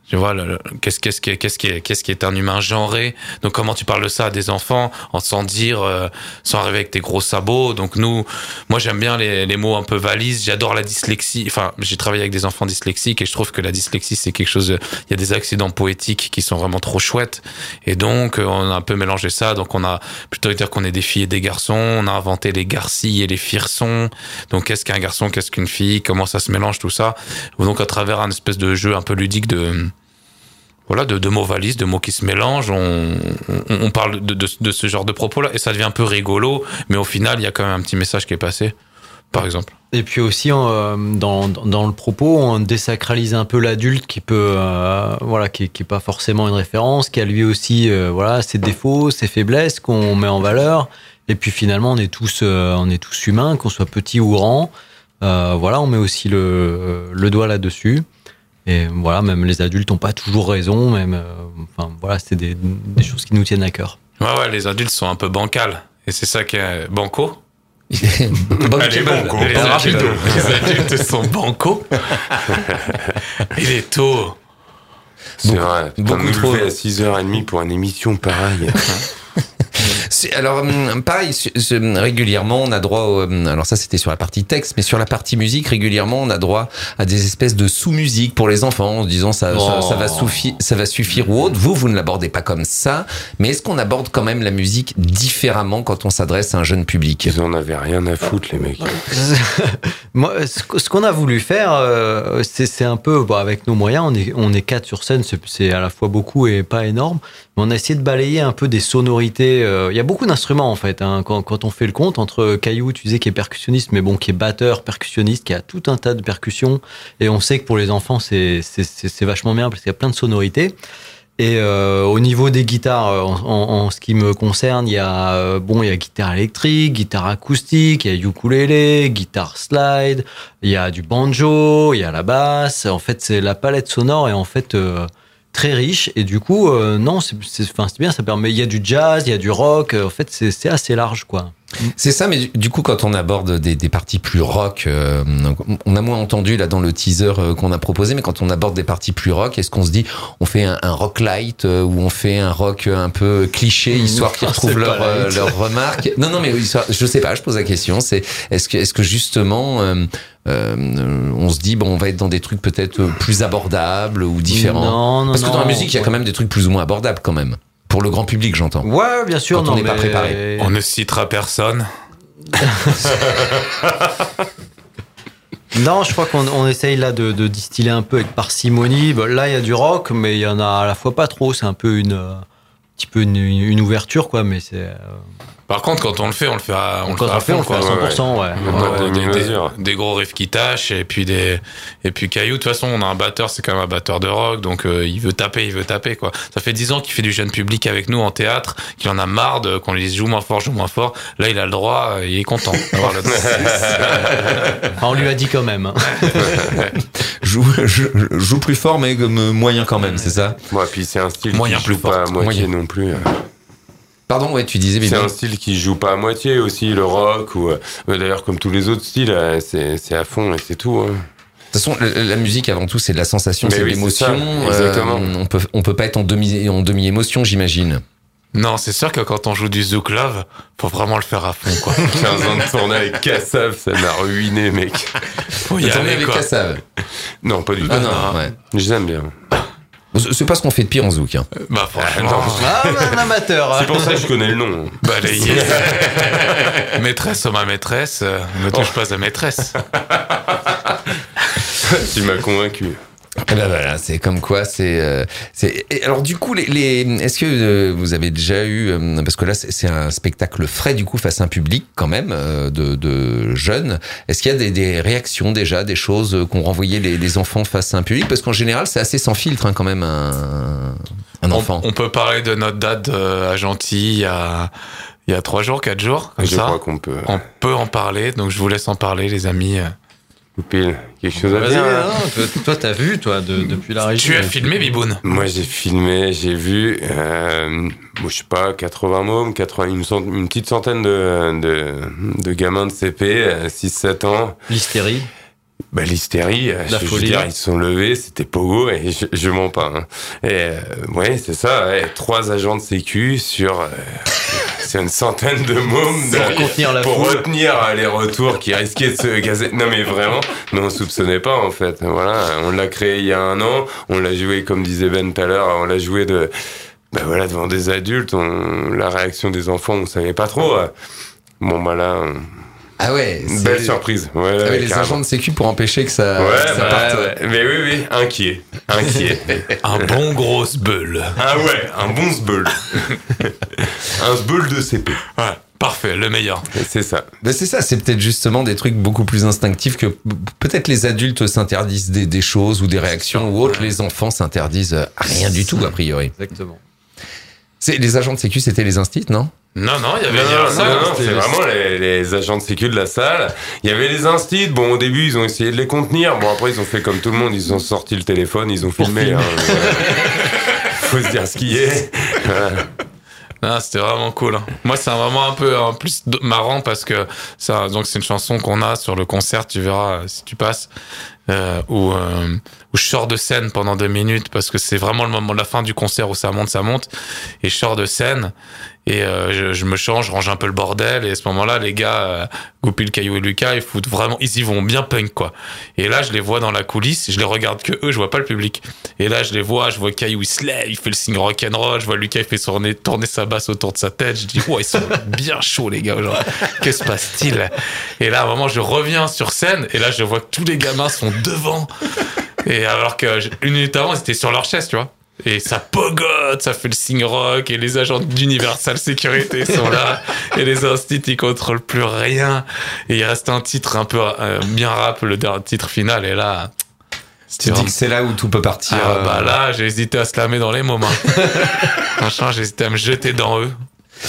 Tu vois, le, le, qu'est-ce, qu'est-ce, qui est, qu'est-ce, qui est, qu'est-ce qui est un humain genré? Donc, comment tu parles de ça à des enfants, en sans dire, euh, sans arriver avec tes gros sabots? Donc, nous, moi, j'aime bien les, les mots un peu valises. J'adore la dyslexie. Enfin, j'ai travaillé avec des enfants dyslexiques et je trouve que la dyslexie, c'est quelque chose. Il y a des accidents poétiques qui sont vraiment trop chouettes. Et donc, on a un peu mélangé ça. Donc, on a plutôt dire qu'on est des filles et des garçons. On a inventé les garcilles et les firsons. Donc, qu'est-ce qu'un garçon, qu'est-ce qu'une fille? Comment ça se mélange, tout ça? Donc, à travers un espèce de jeu un peu ludique de Voilà, de, de mots valises, de mots qui se mélangent. On, on, on parle de, de, de ce genre de propos-là et ça devient un peu rigolo, mais au final, il y a quand même un petit message qui est passé, par exemple. Et puis aussi, euh, dans, dans le propos, on désacralise un peu l'adulte qui peut, euh, voilà, qui, qui est pas forcément une référence, qui a lui aussi, euh, voilà, ses défauts, ses faiblesses qu'on met en valeur. Et puis finalement, on est tous, euh, on est tous humains, qu'on soit petit ou grand. Euh, voilà, on met aussi le, le doigt là-dessus. Et voilà, même les adultes n'ont pas toujours raison, même, euh, enfin, voilà, c'est des, des choses qui nous tiennent à cœur. Ouais, ouais, les adultes sont un peu bancals. Et c'est ça qui est banco. Allez, banco. Les, adultes, les adultes sont banco. Il est tôt. C'est beaucoup, vrai. Beaucoup nous trop. Lever à six heures trente pour une émission pareille. Alors, pareil, régulièrement, on a droit au, alors ça c'était sur la partie texte, mais sur la partie musique, régulièrement, on a droit à des espèces de sous-musique pour les enfants, en disant ça, oh. ça, ça va suffire, ça va suffire ou autre. Vous, vous ne l'abordez pas comme ça, mais est-ce qu'on aborde quand même la musique différemment quand on s'adresse à un jeune public? Ils en avaient rien à foutre, les mecs. Moi, ce qu'on a voulu faire, c'est, c'est un peu, bon, avec nos moyens, on est, on est quatre sur scène, c'est, c'est à la fois beaucoup et pas énorme, mais on a essayé de balayer un peu des sonorités. Il y a beaucoup d'instruments en fait, hein, quand, quand on fait le compte entre Caillou, tu disais qui est percussionniste, mais bon, qui est batteur, percussionniste, qui a tout un tas de percussions, et on sait que pour les enfants c'est, c'est, c'est, c'est vachement bien parce qu'il y a plein de sonorités. Et euh, au niveau des guitares, en, en, en ce qui me concerne, il y a euh, bon, il y a guitare électrique, guitare acoustique, il y a ukulélé, guitare slide, il y a du banjo, il y a la basse. En fait, c'est la palette sonore est en fait euh, très riche et du coup, euh, non, c'est, c'est, enfin, c'est bien, ça permet. Il y a du jazz, il y a du rock. En fait, c'est, c'est assez large, quoi. C'est ça, mais du coup, quand on aborde des, des parties plus rock, euh, on a moins entendu là dans le teaser euh, qu'on a proposé, mais quand on aborde des parties plus rock, est-ce qu'on se dit, on fait un, un rock light euh, ou on fait un rock un peu cliché, histoire qu'ils retrouvent leur, euh, leurs remarques? Non, non, mais histoire, je sais pas, je pose la question. C'est est-ce que, est-ce que justement, euh, euh, on se dit, bon, on va être dans des trucs peut-être plus abordables ou différents? Non, non, Parce que non, dans la musique, il y a ouais. quand même des trucs plus ou moins abordables quand même. Pour le grand public, j'entends. Ouais, bien sûr. Quand non, on n'est mais... pas préparé. On ne citera personne. Non, je crois qu'on on essaye là de, de distiller un peu avec parcimonie. Bon, là, il y a du rock, mais il y en a à la fois pas trop. C'est un peu une, un petit peu une, une ouverture, quoi. Mais c'est. Euh... Par contre, quand on le fait, on le fait à, on quand le fait à fond, on le fait à cent pour cent, ouais. ouais. ouais. Des, ouais. des, des, des gros riffs qui tâchent et puis des, et puis Caillou. De toute façon, on a un batteur, c'est quand même un batteur de rock, donc euh, il veut taper, il veut taper, quoi. Ça fait dix ans qu'il fait du jeune public avec nous en théâtre, qu'il en a marre de, qu'on lui dise joue moins fort, joue moins fort. Là, il a le droit, il est content d'avoir le enfin, on lui a dit quand même. Hein. joue, joue, joue plus fort, mais comme moyen quand même, c'est ça? Moi, ouais, puis c'est un style moyen qui plus joue pas fort. à moitié Moyen. non plus. Pardon, ouais, tu disais. C'est un style qui joue pas à moitié aussi, le rock ou euh, d'ailleurs comme tous les autres styles, euh, c'est c'est à fond et c'est tout. Hein. De toute façon, la, la musique avant tout, c'est de la sensation, Mais c'est de oui, l'émotion. c'est ça, exactement. Euh, on peut on peut pas être en demi en demi émotion, j'imagine. Non, c'est sûr que quand on joue du Zouk Love, faut vraiment le faire à fond, quoi. quinze ans de tournée avec Kassav, ça m'a ruiné, mec. Faut y aller, avec quoi. Kassav. Non, pas du tout. Ah non, ouais. Je l'aime bien. C'est pas ce qu'on fait de pire en Zouk. Hein. Bah franchement. Ah, un amateur. C'est pour ça que je connais le nom. Balayé. Maîtresse ou ma maîtresse, euh, ne touche oh. pas à maîtresse. Tu m'as convaincu. Eh ben voilà, c'est comme quoi, c'est, euh, c'est. Et alors du coup, les, les, est-ce que euh, vous avez déjà eu, euh, parce que là, c'est, c'est un spectacle frais du coup face à un public quand même euh, de, de jeunes. Est-ce qu'il y a des, des réactions déjà, des choses qu'ont renvoyé les, les enfants face à un public? Parce qu'en général, c'est assez sans filtre hein, quand même un, un enfant. On, on peut parler de notre date euh, à Gentilly il y a. Il y a trois jours, quatre jours, comme je ça. crois qu'on peut. On peut en parler, donc je vous laisse en parler, les amis. Pile, quelque chose à Vas-y, dire. non, toi, t'as vu, toi, de, depuis la région. Tu as filmé, Biboun? Moi, j'ai filmé, j'ai vu, euh, bon, je sais pas, quatre-vingts mômes, quatre-vingts, une, cent, une petite centaine de, de, de gamins de C P, six sept ans. L'hystérie. Bah, l'hystérie, La je veux folie. dire, ils se sont levés, c'était pogo, et je, je mens pas. Hein. Et euh, ouais, c'est ça, ouais, trois agents de sécu sur, euh, sur une centaine de mômes de- Pour contenir la pour foule. retenir euh, les retours qui risquaient de se gazer. Non mais vraiment, mais on soupçonnait pas en fait. Voilà, on l'a créé il y a un an, on l'a joué comme disait Ben tout à l'heure, on l'a joué de, bah voilà, devant des adultes, on, la réaction des enfants, on savait pas trop. euh. Bon bah là. on- Ah ouais, Une c'est- belle surprise. Ouais, Ah ouais, ouais, les carrément. agents de sécu pour empêcher que ça, Ouais, que ça bah, parte. ouais. Mais oui, oui, inquiet. Inquiet. Un bon gros sbeul. Ah ouais, un bon sbeul. un sbeul de C P. Ouais, parfait, le meilleur. C'est ça. Ben c'est ça, c'est peut-être justement des trucs beaucoup plus instinctifs que peut-être les adultes s'interdisent des, des choses ou des réactions ou autres, les enfants s'interdisent rien du tout a priori. Exactement. C'est les agents de sécu, c'était les instits, non? Non, non, il y avait Non, il y a non, ça, non, non, c'était- c'est vraiment les, les agents de sécu de la salle. Il y avait les instits. Bon, au début, ils ont essayé de les contenir. Bon, après, ils ont fait comme tout le monde. Ils ont sorti le téléphone, ils ont filmé. filmer. Hein. Faut se dire ce qui est. Voilà. Ah, c'était vraiment cool. hein. Moi, c'est un moment un peu en plus d- marrant parce que ça, donc c'est une chanson qu'on a sur le concert. Tu verras euh, si tu passes euh, où euh, où je sors de scène pendant deux minutes parce que c'est vraiment le moment de la fin du concert où ça monte, ça monte et je sors de scène et euh, je, je me change, je range un peu le bordel et à ce moment-là, les gars, euh, Goupil, Caillou et Lucas, ils foutent vraiment, ils y vont bien punk quoi. Et là, je les vois dans la coulisse, je les regarde que eux, je vois pas le public. Et là, je les vois, je vois Caillou, il se lève, il fait le signe rock'n'roll, je vois Lucas, il fait tourner, tourner sa basse autour de sa tête. Je dis, ouais, ils sont bien chauds, les gars, genre, que se passe-t-il? Et là, à un moment, je reviens sur scène, et là, je vois que tous les gamins sont devant. Et alors que, je- une minute avant, ils étaient sur leur chaise, tu vois. Et ça pogote, ça fait le signe rock, et les agents d'Universal Sécurité sont là, et les instits, ils contrôlent plus rien. Et il reste un titre un peu euh, bien rap, le dernier titre final, et là, Tu dis que c'est là où tout peut partir. ah, bah là, j'ai hésité à se lamer dans les moments. Franchement, j'ai hésité à me jeter dans eux.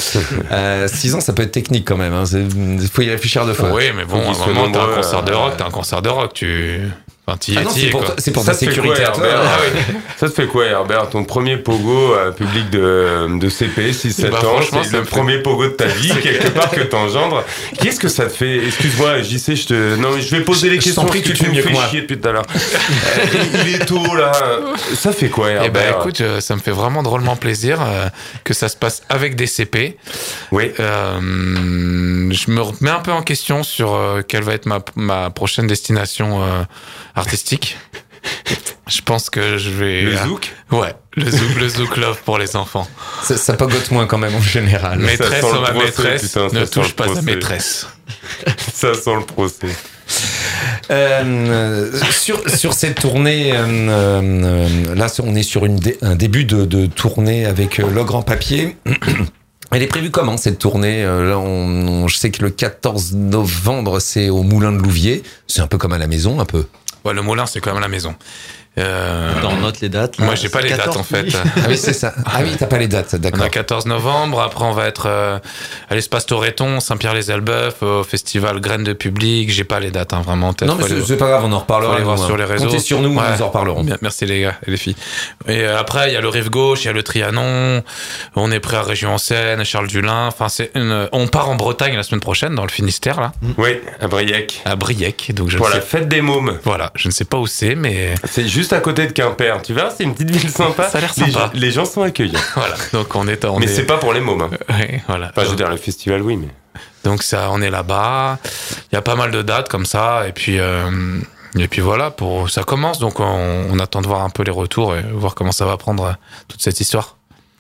Euh, six ans, ça peut être technique quand même. Il faut y réfléchir deux fois. Oui, mais bon, à un moment, t'as un concert de rock, t'as un concert de rock, tu... Enfin, t'y Ah es, non, t'y c'est es, pour, quoi. c'est pour Ça ta te fait sécurité quoi, à toi. Herbert Ah Ah oui. Ça te fait quoi, Herbert? Ton premier pogo euh, public de, de C P, six sept Bah, ans, franchement, c'est ça le me fait- premier pogo de ta vie, quelque part, que t'engendres. Qu'est-ce que ça te fait? Excuse-moi, J C, je te... Non, mais je vais poser les Je questions t'en prie, parce que tu le fais me mieux que fais moi. chier depuis tout à l'heure. Euh, il est tôt, là. Ça fait quoi, Eh Herbert? ben, écoute, euh, ça me fait vraiment drôlement plaisir euh, que ça se passe avec des C P. Oui. Euh, je me remets un peu en question sur euh, quelle va être ma, ma prochaine destination euh, artistique. Je pense que je vais... Le zouk? Ouais, le zouk, le zouk love pour les enfants. Ça, ça pogote moins quand même en général. Maîtresse sent le ou ma procès, maîtresse, putain, ça ne sent touche le pas à procès. maîtresse. Ça sent le procès. Euh, sur, sur cette tournée, euh, euh, là on est sur une dé- un début de, de tournée avec euh, L'Ogre en papier. Elle est prévue comment cette tournée? Euh, Là, on, on- je sais que le quatorze novembre c'est au Moulin de Louviers. C'est un peu comme à la maison, un peu. Ouais, le Moulin, c'est quand même la maison. Euh, On note les dates. Là, moi, j'ai pas les dates quatorze en fait. oui. Ah oui, c'est ça. Ah oui, t'as pas les dates, On d'accord. a quatorze novembre, après on va être euh, à l'espace Toreton, Saint-Pierre-les-Elbeuf, au festival Graines de Public. J'ai pas les dates, hein, vraiment en tête. Non, mais Faut c'est aller- c'est pas grave, on en reparlera. faut aller voir nous, sur hein. les réseaux. Comptez sur nous, Ouais. nous en reparlerons. Bien, merci les gars et les filles. Et euh, après, il y a le Rive Gauche, il y a le Trianon. On est prêt à Région en Seine, Charles Dulin. Enfin, c'est une... On part en Bretagne la semaine prochaine, dans le Finistère, là. Oui, à Briec. À Briec. Donc je Pour ne la sais... fête des mômes. Voilà, je ne sais pas où c'est, mais C'est juste à côté de Quimper. Tu verras, c'est une petite ville sympa. Ça a l'air Les sympa. gens- Les, gens sont accueillants. voilà. Donc on est, on Mais est... c'est pas pour les mômes. Hein. Ouais, voilà. Enfin, je veux dire, le festival, oui, mais. Donc ça, on est là-bas. Il y a pas mal de dates comme ça, et puis euh, et puis voilà, pour ça commence. Donc on, on attend de voir un peu les retours et voir comment ça va prendre euh, toute cette histoire.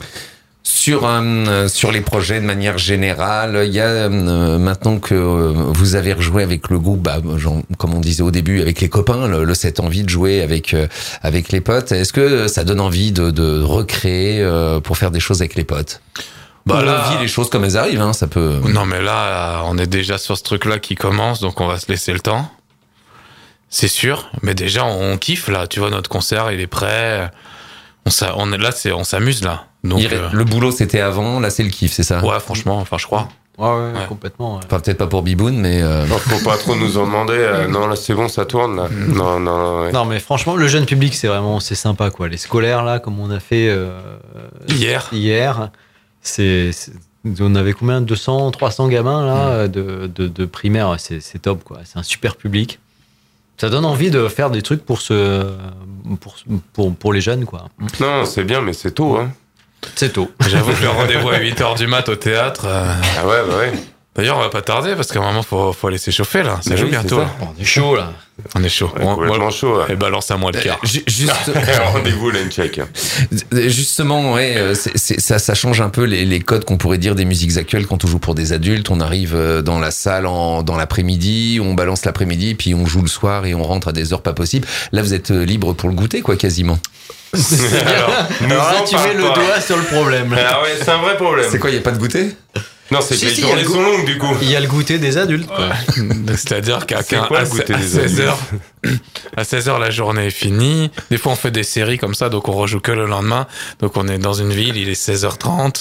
Sur, euh, sur les projets de manière générale, il y a euh, maintenant que euh, vous avez rejoué avec le groupe, bah, genre, comme on disait au début, avec les copains, le, le cette envie de jouer avec euh, avec les potes. Est-ce que ça donne envie de, de recréer euh, pour faire des choses avec les potes? Bah on là- vit les choses comme elles arrivent, hein, ça peut. Non mais là, on est déjà sur ce truc-là qui commence, donc on va se laisser le temps. C'est sûr, mais déjà on kiffe là. Tu vois, notre concert, il est prêt. On, s'a- on est là, c'est, on s'amuse là. Donc Il- euh, Le boulot c'était avant, là c'est le kiff, c'est ça? ouais, franchement, enfin je crois. Ouais, ouais, Ouais. complètement. ouais. Enfin peut-être pas pour Biboun, mais euh, Non, faut pas trop nous en demander. euh, non, là, c'est bon, ça tourne, là. Non, non, non. ouais. Non, mais franchement, le jeune public, c'est vraiment c'est sympa, quoi. Les scolaires, là, comme on a fait euh, Hier. hier, c'est, c'est- on avait combien deux cents, trois cents gamins, là, de, de, de primaire. C'est, c'est top, quoi. C'est un super public. Ça donne envie de faire des trucs pour ce, pour, pour, pour les jeunes, quoi. Non, c'est bien, mais c'est tôt, hein. C'est tôt. J'avoue que le rendez-vous à huit heures du mat au théâtre. Euh... Ah ouais, bah ouais. D'ailleurs, on va pas tarder parce qu'à un moment, faut, faut aller s'échauffer, là. Ça Mais joue oui, bientôt. c'est ça. On est chaud, là. On est chaud. Ouais, complètement chaud. Ouais. Et balance à moi le quart. Ju- Juste, Rendez-vous, là, une check. justement, ouais, euh, c'est, c'est, ça, ça change un peu les, les codes qu'on pourrait dire des musiques actuelles quand on joue pour des adultes. On arrive euh, dans la salle en, dans l'après-midi, on balance l'après-midi, puis on joue le soir et on rentre à des heures pas possibles. Là, vous êtes euh, libre pour le goûter, quoi, quasiment. C'est bien. Alors, Alors là, tu mets le doigt sur le problème. Ah ouais, c'est un vrai problème. C'est quoi, il n'y a pas de goûter? Non, c'est Si, que les si, journées il y a le sont longues, du coup. Il y a le goûter des adultes, quoi. C'est-à-dire qu'à C'est quoi, à, le goûter à des seize heures, adultes à seize heures, la journée est finie. Des fois, on fait des séries comme ça, donc on rejoue que le lendemain. Donc on est dans une ville, il est seize heures trente.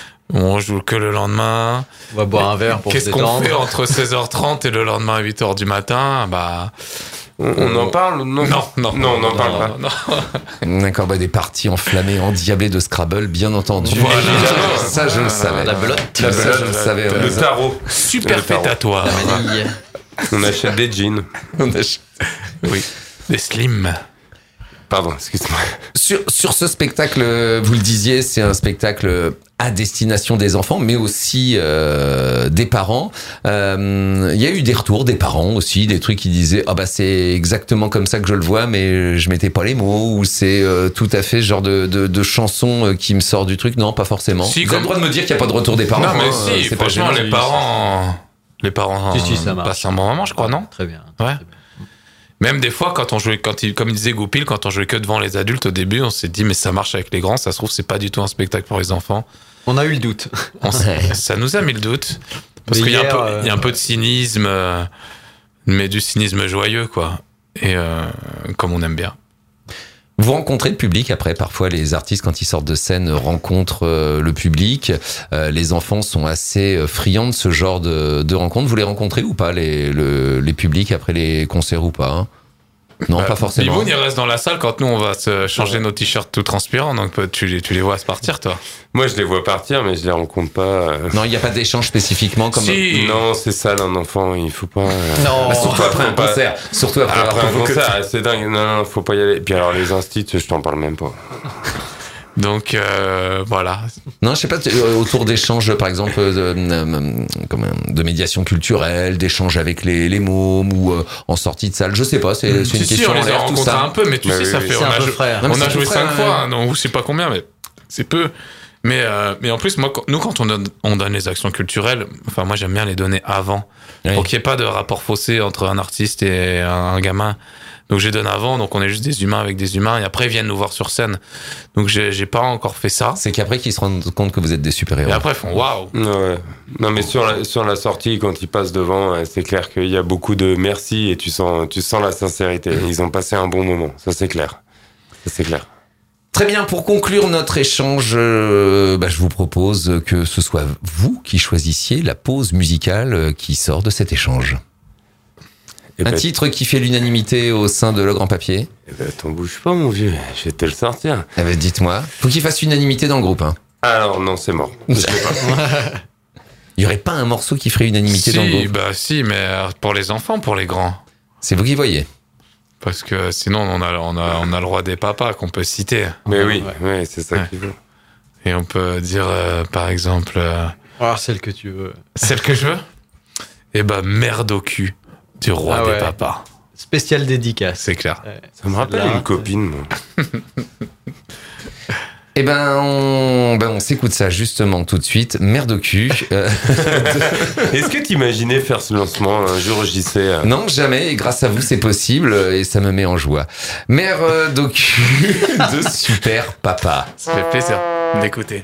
On joue que le lendemain. On va boire un verre pour se Qu'est-ce qu'on détendre. fait entre seize heures trente et le lendemain à huit heures du matin? Bah, On, on en parle? Non, non, non, non, on n'en parle non, pas. non, non. D'accord, bah, des parties enflammées, endiablées de Scrabble, bien entendu. Voilà. Évidemment, ça, je le savais. La belote. La belote, je le savais. Le ouais. tarot. Super Le tarot. pétatoire. La manille. On achète des jeans. On achète- Oui. Des slims. Pardon, excuse-moi. Sur, sur ce spectacle, vous le disiez, c'est un spectacle à destination des enfants, mais aussi euh, des parents. Euh, Il y a eu des retours des parents aussi, des trucs qui disaient ah bah c'est exactement comme ça que je le vois, mais je mettais pas les mots, ou c'est euh, tout à fait ce genre de, de, de chanson qui me sort du truc. Non, pas forcément. Si, vous comme- avez le droit de me dire qu'il n'y a pas de retour des parents. Non, mais hein, si, c'est pas franchement, gênant. les parents, les parents Si, si, ça marche. passent un bon moment, je crois, non? Très bien. Ouais. Même des fois, quand on jouait, quand il, comme il disait Goupil, quand on jouait que devant les adultes au début, on s'est dit, mais ça marche avec les grands, ça se trouve, c'est pas du tout un spectacle pour les enfants. On a eu le doute. On s- ça nous a mis le doute. Parce Mais qu'il y a, un hier, peu, euh, il y a un peu de cynisme, euh, mais du cynisme joyeux, quoi. Et euh, comme on aime bien. Vous rencontrez le public après, parfois les artistes quand ils sortent de scène rencontrent euh, le public. Euh, les enfants sont assez euh, friands de ce genre de, de rencontres. Vous les rencontrez ou pas les, le, les publics après les concerts ou pas hein? Non, Bah, pas forcément. Biboun, il reste dans la salle quand nous, on va se changer nos t-shirts tout transpirants, donc tu les, tu les vois se partir, toi. Moi, je les vois partir, mais je les rencontre pas. euh. Non, il n'y a pas d'échange spécifiquement comme. Si. Non, c'est sale, un enfant, il faut pas. euh, Non. Bah, surtout faut après pas- un faut pas- concert. Surtout après, Après un avoir convoqué- concert, c'est dingue. Non, non, faut pas y aller. Puis alors, les instits, je t'en parle même pas. Donc, euh, voilà. Non, je sais pas, euh, autour d'échanges, par exemple, de, euh, comme, euh, de médiation culturelle, d'échanges avec les, les mômes ou euh, en sortie de salle. Je sais pas, c'est, c'est Si, une si, question on en les a l'air, tout rencontrés ça. un peu, mais tu Bah sais, oui, ça oui. fait, C'est on un a, peu jou- frère. Non, mais on c'est a un joué peu cinq frère, fois, ouais. hein, donc je sais pas combien, mais c'est peu. Mais, euh, mais en plus, moi, quand- nous, quand on donne, on donne les actions culturelles, enfin, moi, j'aime bien les donner avant. Oui. Pour qu'il n'y ait pas de rapport faussé entre un artiste et un, un gamin. Donc, je les donne avant, donc on est juste des humains avec des humains, et après, ils viennent nous voir sur scène. Donc, j'ai, j'ai pas encore fait ça. C'est qu'après qu'ils se rendent compte que vous êtes des super-héros. Et après, ils font waouh! Ouais. Non, mais sur la, sur la sortie, quand ils passent devant, euh, c'est clair qu'il y a beaucoup de merci et tu sens, tu sens la sincérité. Ils ont passé un bon moment. Ça, c'est clair. Ça, c'est clair. Très bien, pour conclure notre échange, euh, bah, je vous propose que ce soit vous qui choisissiez la pause musicale euh, qui sort de cet échange. Et Un ben, titre qui fait l'unanimité au sein de Le Grand Papier. eh ben, t'en bouges pas, mon vieux. Je vais te le sortir. Eh ben, dites-moi. Faut qu'il fasse unanimité dans le groupe. Hein. Alors, non, c'est mort. Je l'ai pas. Il y aurait pas un morceau qui ferait unanimité dans le Si, groupe. bah, si, mais euh, pour les enfants, pour les grands. C'est vous qui voyez. Parce que sinon, on a, on a, on a le roi des papas qu'on peut citer. Mais oui, ouais, c'est ça Ouais. qu'il faut. Et on peut dire, euh, par exemple, euh, Alors, celle que tu veux. celle que je veux. Eh ben, merde au cul du roi Ah des ouais. papas. Spécial dédicace. C'est clair. Ouais. Ça me rappelle Celle-là, une copine, moi. Eh ben, on, ben, on s'écoute ça justement tout de suite. Merde au cul. Euh, Est-ce que t'imaginais faire ce lancement un jour, j'y sais euh, non, jamais. Et grâce à vous, c'est possible et ça me met en joie. Merde au cul de Super Papa. Ça fait plaisir d'écouter.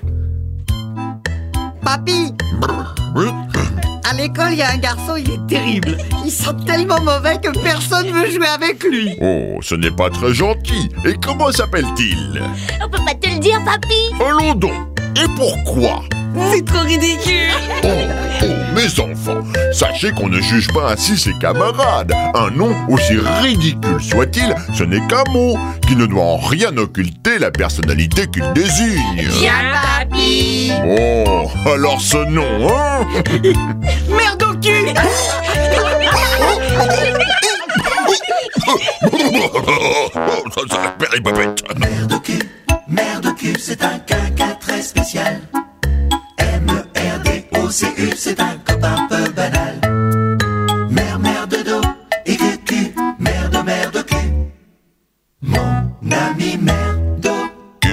Papy, Oui. à l'école, il y a un garçon, il est terrible. Il sent tellement mauvais que personne veut jouer avec lui. Oh, ce n'est pas très gentil. Et comment s'appelle-t-il? On peut pas te le dire, papy. Allons donc. Et pourquoi? C'est trop ridicule. Oh, oh, mes enfants, sachez qu'on ne juge pas ainsi ses camarades. Un nom, aussi ridicule soit-il, ce n'est qu'un mot qui ne doit en rien occulter la personnalité qu'il désigne. Viens, papy. Oh, alors ce nom, hein? Merde au cul. Ça, ça la péripopette. Merde au cul, merde au cul, c'est un caca très spécial. M E R D O C U, c'est un copain peu banal. Merde, merde dos, et que cul, merde, merde cul. Mon ami merde au cul.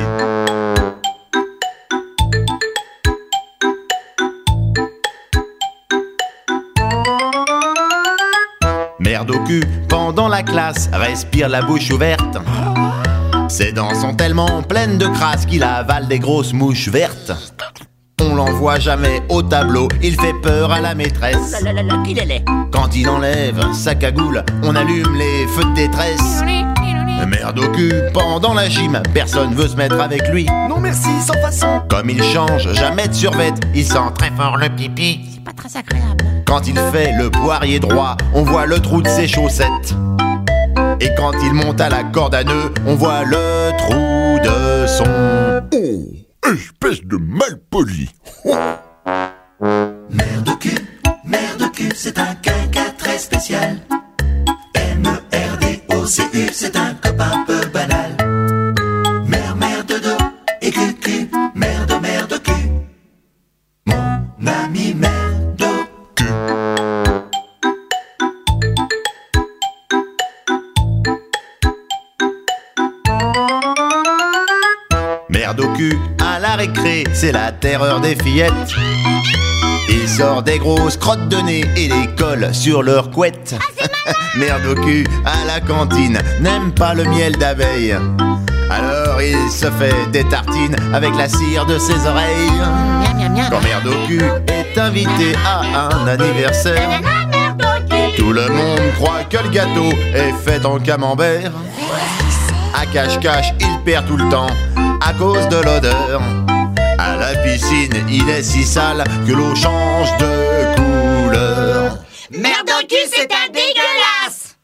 Merde au cul, pendant la classe, respire la bouche ouverte. Ses dents sont tellement pleines de crasse qu'il avale des grosses mouches vertes. On l'envoie jamais au tableau, il fait peur à la maîtresse. Oh là là là, qu'il est laid. Quand il enlève sa cagoule, on allume les feux de détresse. Merde au cul, pendant la gym, personne veut se mettre avec lui. Non merci, sans façon. Comme il change jamais de survêt, il sent très fort le pipi. C'est pas très agréable. Quand il fait le poirier droit, on voit le trou de ses chaussettes. Et quand il monte à la corde à nœuds, on voit le trou de son... Oh, espèce de malpoli. Merde au cul, merde au cul, c'est un caca très spécial. M E R D O C U, c'est un copain peu banal. Merde, merde dos, et cul, cul, merde, merde cul. Mon ami merde au cul. Merde au cul, à la récré, c'est la terreur des fillettes. Il sort des grosses crottes de nez et les colle sur leur couette. Merde au cul, à la cantine, n'aime pas le miel d'abeille. Alors il se fait des tartines avec la cire de ses oreilles. Quand Merde au cul est invité à un anniversaire, tout le monde croit que le gâteau est fait en camembert. À cache-cache, il perd tout le temps à cause de l'odeur. À la piscine, il est si sale que l'eau change de couleur. Merde au cul, c'est un dégueulasse.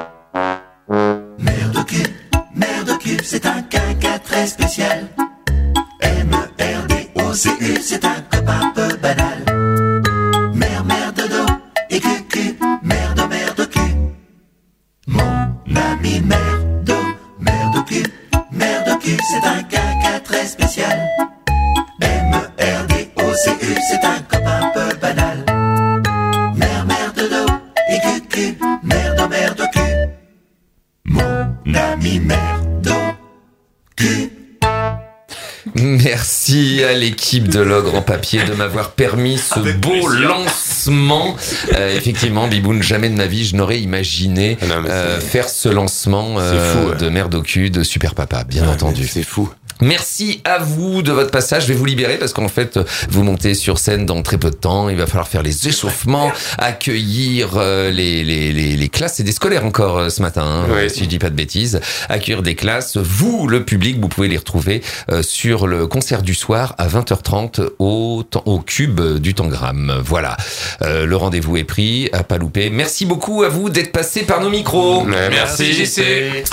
Merde au cul, merde au cul, c'est un caca très spécial. M E R D O C U, c'est un copain peu banal. Merde, merde dos, et cul, cul, merde, merde cul. Mon ami merde, merde au cul, merde au cul, c'est un caca très spécial. M E R D O C U, c'est un copain peu banal. Merde, merde dos, et cul, cul, merde, merde cul. Mon ami merde cul. Merci à l'équipe de l'Ogre en papier de m'avoir permis ce Avec beau plaisir. lancement. Euh, effectivement, Biboun, jamais de ma vie je n'aurais imaginé ah non, euh, faire ce lancement euh, fou, ouais. de Merde au cul de Super Papa, bien ouais, entendu. C'est fou. Merci à vous de votre passage. Je vais vous libérer parce qu'en fait, vous montez sur scène dans très peu de temps. Il va falloir faire les échauffements, accueillir euh, les, les, les, les classes. C'est des scolaires encore euh, ce matin, hein, oui. si je dis pas de bêtises. Accueillir des classes. Vous, le public, vous pouvez les retrouver euh, sur le concert du soir à vingt heures trente au, au Cube du Tangram. Voilà. Euh, le rendez-vous est pris, à pas louper. Merci beaucoup à vous d'être passés par nos micros. Ouais, merci, merci J C.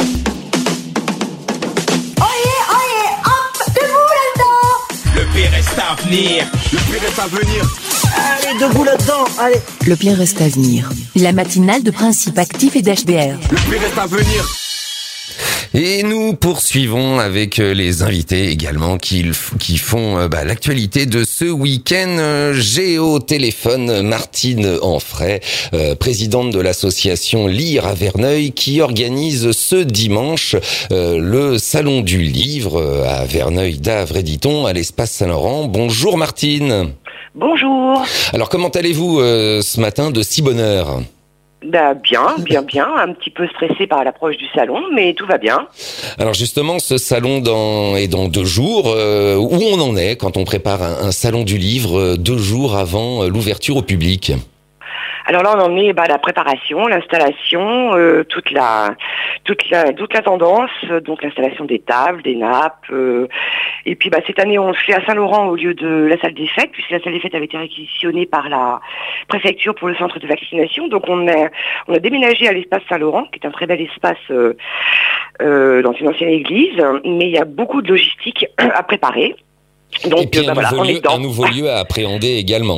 Le pire reste à venir. Le pire reste à venir. Allez, debout là-dedans, allez. Le pire reste à venir. La matinale de Principe Actif et d'H B R. Le pire reste à venir. Et nous poursuivons avec les invités également qui, qui font bah, l'actualité de ce week-end. J'ai au téléphone Martine Enfray, euh, présidente de l'association Lire à Verneuil, qui organise ce dimanche euh, le Salon du Livre à Verneuil d'Avre, dit-on, à l'Espace Saint-Laurent. Bonjour Martine. Bonjour. Alors comment allez-vous euh, ce matin de si bonne heure ? Bah bien, bien, bien. Un petit peu stressé par l'approche du salon, mais tout va bien. Alors justement, ce salon dans, est dans deux jours. Euh, où on en est quand on prépare un, un salon du livre deux jours avant l'ouverture au public ? Alors là, on en est bah, la préparation, l'installation, euh, toute la, toute la, toute la tendance, donc l'installation des tables, des nappes. Euh, et puis bah, cette année, on le fait à Saint-Laurent au lieu de la salle des fêtes, puisque la salle des fêtes avait été réquisitionnée par la préfecture pour le centre de vaccination. Donc on a, on a déménagé à l'espace Saint-Laurent, qui est un très bel espace euh, euh, dans une ancienne église, mais il y a beaucoup de logistique à préparer. Donc et puis euh, bah, un, voilà, nouveau on lieu, est dedans. un nouveau lieu à appréhender également. Hein.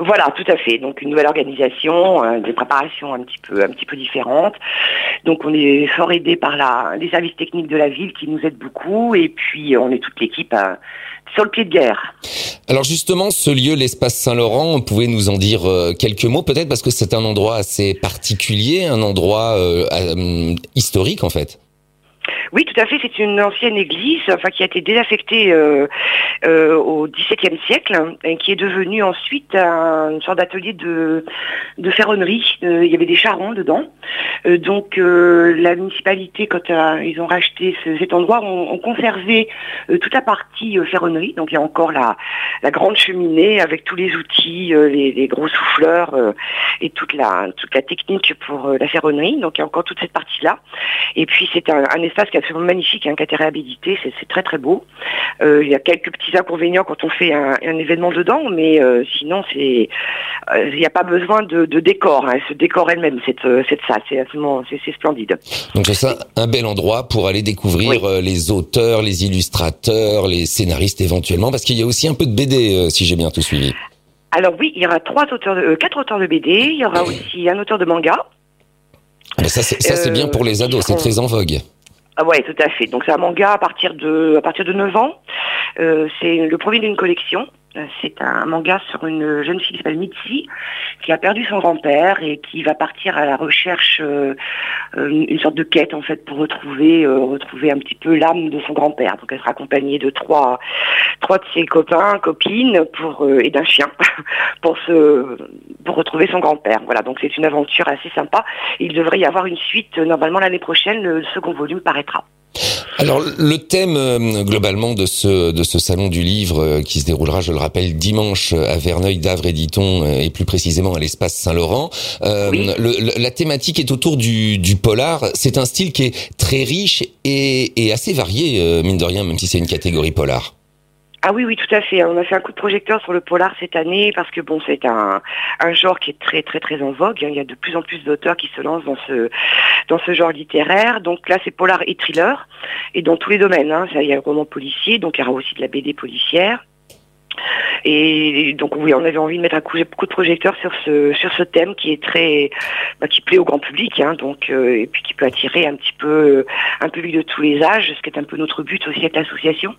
Voilà, tout à fait. Donc une nouvelle organisation, euh, des préparations un petit peu, un petit peu différentes. Donc on est fort aidé par la, les services techniques de la ville qui nous aident beaucoup, et puis on est toute l'équipe euh, sur le pied de guerre. Alors justement, ce lieu, l'espace Saint-Laurent, vous pouvez nous en dire euh, quelques mots peut-être, parce que c'est un endroit assez particulier, un endroit euh, euh, historique en fait. Oui, tout à fait. C'est une ancienne église, enfin qui a été désaffectée euh, euh, au dix-septième siècle, hein, et qui est devenue ensuite un, une sorte d'atelier de, de ferronnerie. Euh, il y avait des charrons dedans. Euh, donc euh, la municipalité, quand euh, ils ont racheté ce, cet endroit, ont, ont conservé euh, toute la partie euh, ferronnerie. Donc il y a encore la, la grande cheminée avec tous les outils, euh, les, les gros souffleurs euh, et toute la, toute la technique pour euh, la ferronnerie. Donc il y a encore toute cette partie-là. Et puis c'est un, un espace qui est absolument magnifique, hein, qui a été réhabilité, c'est, c'est très très beau. Euh, il y a quelques petits inconvénients quand on fait un, un événement dedans, mais euh, sinon c'est, euh, il n'y a pas besoin de, de décor. Hein, ce décor elle-même, c'est, c'est ça, c'est absolument, c'est, c'est splendide. Donc c'est ça, un bel endroit pour aller découvrir oui. euh, les auteurs, les illustrateurs, les scénaristes éventuellement, parce qu'il y a aussi un peu de B D, euh, si j'ai bien tout suivi. Alors oui, il y aura trois auteurs, de, euh, quatre auteurs de B D. Il y aura aussi un auteur de manga. Ah ben ça, c'est, ça, c'est euh, bien pour les ados, c'est très en vogue. Ah ouais, tout à fait. Donc c'est un manga à partir de à partir de neuf ans. Euh, c'est le premier d'une collection. C'est un manga sur une jeune fille qui s'appelle Mitzi, qui a perdu son grand-père et qui va partir à la recherche, euh, une, une sorte de quête en fait pour retrouver, euh, retrouver un petit peu l'âme de son grand-père. Donc elle sera accompagnée de trois, trois de ses copains, copines, pour euh, et d'un chien pour se, pour retrouver son grand-père. Voilà. Donc c'est une aventure assez sympa. Il devrait y avoir une suite normalement l'année prochaine. Le second volume paraîtra. Alors le thème euh, globalement de ce de ce salon du livre euh, qui se déroulera, je le rappelle, dimanche à Verneuil d'Avre Éditon euh, et plus précisément à l'espace Saint-Laurent. Euh, oui. le, le, la thématique est autour du, du polar. C'est un style qui est très riche et, et assez varié, euh, mine de rien, même si c'est une catégorie polar. Ah oui, oui, tout à fait. On a fait un coup de projecteur sur le polar cette année parce que bon, c'est un, un genre qui est très, très, très en vogue. Il y a de plus en plus d'auteurs qui se lancent dans ce, dans ce genre littéraire. Donc là, c'est polar et thriller. Et dans tous les domaines, hein. Il y a le roman policier, donc il y aura aussi de la B D policière. Et donc oui, on avait envie de mettre un coup, coup de projecteur sur ce sur ce thème qui est très bah, qui plaît au grand public, hein, donc euh, et puis qui peut attirer un petit peu un public de tous les âges, ce qui est un peu notre but aussi avec l'association.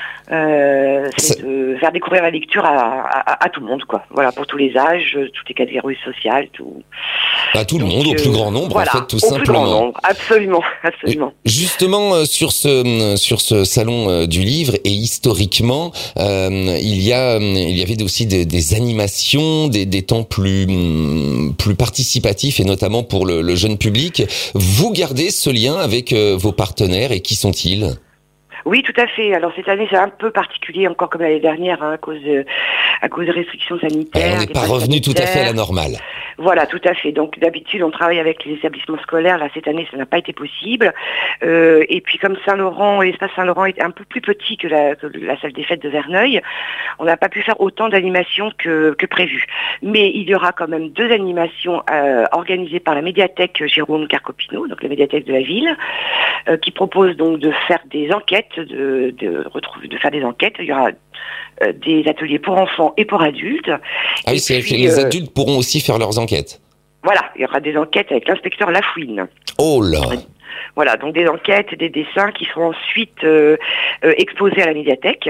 Euh, c'est de faire découvrir la lecture à, à, à tout le monde, quoi. Voilà, pour tous les âges, toutes les catégories sociales, tout. À tout le monde, au plus grand nombre, voilà, en fait, tout au simplement. Plus grand nombre, absolument, absolument. Justement, euh, sur ce sur ce salon euh, du livre et historiquement, euh, il y a il y avait aussi des, des animations, des, des temps plus plus participatifs et notamment pour le, le jeune public. Vous gardez ce lien avec euh, vos partenaires et qui sont-ils ? Oui, tout à fait. Alors cette année, c'est un peu particulier, encore comme l'année dernière, hein, à cause de, à cause des restrictions sanitaires. Alors, on n'est pas revenu tout à fait à la normale. Voilà, tout à fait. Donc d'habitude, on travaille avec les établissements scolaires. Là, cette année, ça n'a pas été possible. Euh, et puis comme Saint-Laurent, l'espace Saint-Laurent est un peu plus petit que la, que la salle des fêtes de Verneuil, on n'a pas pu faire autant d'animations que, que prévu. Mais il y aura quand même deux animations euh, organisées par la médiathèque Jérôme Carcopino, donc la médiathèque de la ville, euh, qui propose donc de faire des enquêtes. De, de retrouver, de faire des enquêtes. Il y aura euh, des ateliers pour enfants et pour adultes. Ah oui, c'est puis, les euh, adultes pourront aussi faire leurs enquêtes. Voilà, il y aura des enquêtes avec l'inspecteur Lafouine. Oh là. Voilà, donc des enquêtes, des dessins qui seront ensuite euh, euh, exposés à la médiathèque.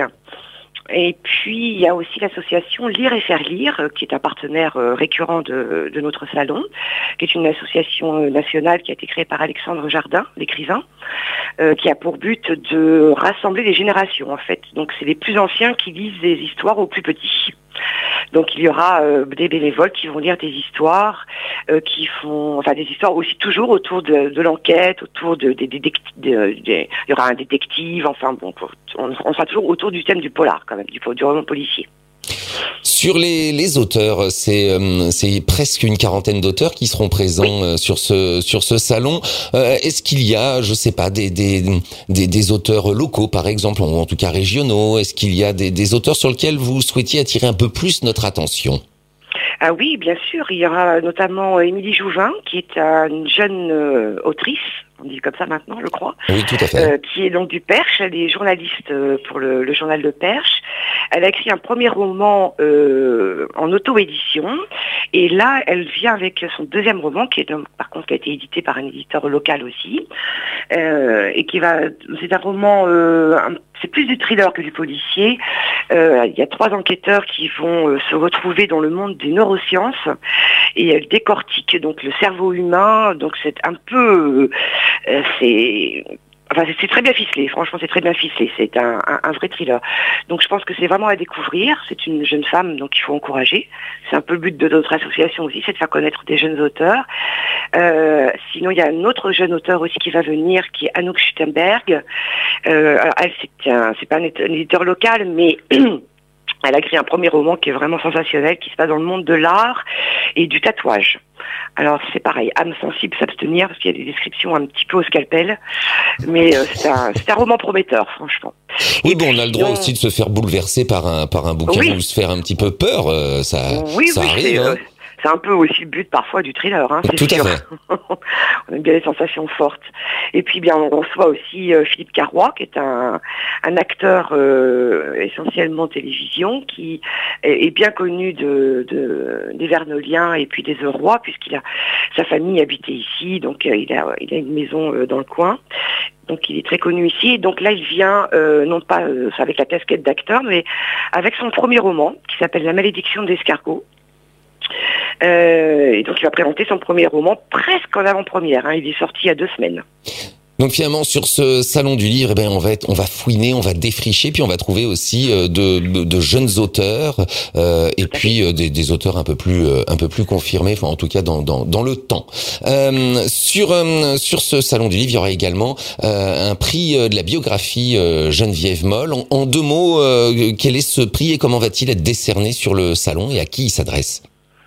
Et puis, il y a aussi l'association Lire et Faire Lire, qui est un partenaire récurrent de, de notre salon, qui est une association nationale qui a été créée par Alexandre Jardin, l'écrivain, euh, qui a pour but de rassembler les générations, en fait. Donc, c'est les plus anciens qui lisent des histoires aux plus petits. Donc il y aura euh, des bénévoles qui vont lire des histoires, euh, qui font, enfin des histoires aussi toujours autour de, de l'enquête, autour de, de, de, de, de, de, il y aura un détective, enfin bon, on, on sera toujours autour du thème du polar quand même, du, du roman policier. Sur les, les auteurs, c'est, euh, c'est presque une quarantaine d'auteurs qui seront présents oui. euh, sur ce sur ce salon. Euh, est-ce qu'il y a, je sais pas, des, des des des auteurs locaux par exemple, ou en tout cas régionaux? Est-ce qu'il y a des, des auteurs sur lesquels vous souhaitiez attirer un peu plus notre attention? Ah oui, bien sûr. Il y aura notamment Émilie Jouvin, qui est une jeune euh, autrice, on dit comme ça maintenant, je crois. Oui, tout à fait. Euh, qui est donc du Perche. Elle est journaliste euh, pour le, le journal de Perche. Elle a écrit un premier roman euh, en auto-édition. Et là, elle vient avec son deuxième roman, qui est donc, par contre, qui a été édité par un éditeur local aussi. Euh, et qui va, c'est un roman, euh, un, c'est plus du thriller que du policier. Euh, il y a trois enquêteurs qui vont euh, se retrouver dans le monde des neurosciences et elle décortique donc le cerveau humain. Donc c'est un peu, euh, c'est Enfin, c'est très bien ficelé, franchement c'est très bien ficelé, c'est un, un, un vrai thriller. Donc je pense que c'est vraiment à découvrir, c'est une jeune femme, donc il faut encourager. C'est un peu le but de notre association aussi, c'est de faire connaître des jeunes auteurs. Euh, sinon il y a un autre jeune auteur aussi qui va venir, qui est Anouk Schuttenberg. Euh, alors elle, c'est, un, c'est pas un éditeur local, mais... Elle a écrit un premier roman qui est vraiment sensationnel, qui se passe dans le monde de l'art et du tatouage. Alors c'est pareil, âme sensible, s'abstenir, parce qu'il y a des descriptions un petit peu au scalpel, mais euh, c'est, un, c'est un roman prometteur, franchement. Oui, et bon, puis, on a le droit on... aussi de se faire bouleverser par un, par un bouquin, oui. ou se faire un petit peu peur, euh, ça, oui, ça oui, arrive. C'est, hein. euh, c'est un peu aussi le but parfois du thriller, hein, c'est Tout sûr. à fait. On aime bien les sensations fortes. Et puis bien, on reçoit aussi euh, Philippe Carrois, qui est un, un acteur euh, essentiellement télévision, qui est, est bien connu de, de, des Vernoliens et puis des Eurois, puisqu'il a sa famille habitait ici, donc euh, il, a, il a une maison euh, dans le coin. Donc il est très connu ici. Et donc là, il vient, euh, non pas euh, avec la casquette d'acteur, mais avec son premier roman, qui s'appelle La malédiction d'escargot. Euh, et donc il va présenter son premier roman presque en avant-première, hein. Il est sorti il y a deux semaines. Donc finalement sur ce salon du livre, eh ben on va être, on va fouiner, on va défricher, puis on va trouver aussi euh, de, de jeunes auteurs euh, et puis euh, des, des auteurs un peu plus euh, un peu plus confirmés, enfin en tout cas dans dans, dans le temps. Euh, sur euh, sur ce salon du livre, il y aura également euh, un prix de la biographie euh, Geneviève Moll. En, en deux mots, euh, quel est ce prix et comment va-t-il être décerné sur le salon et à qui il s'adresse ?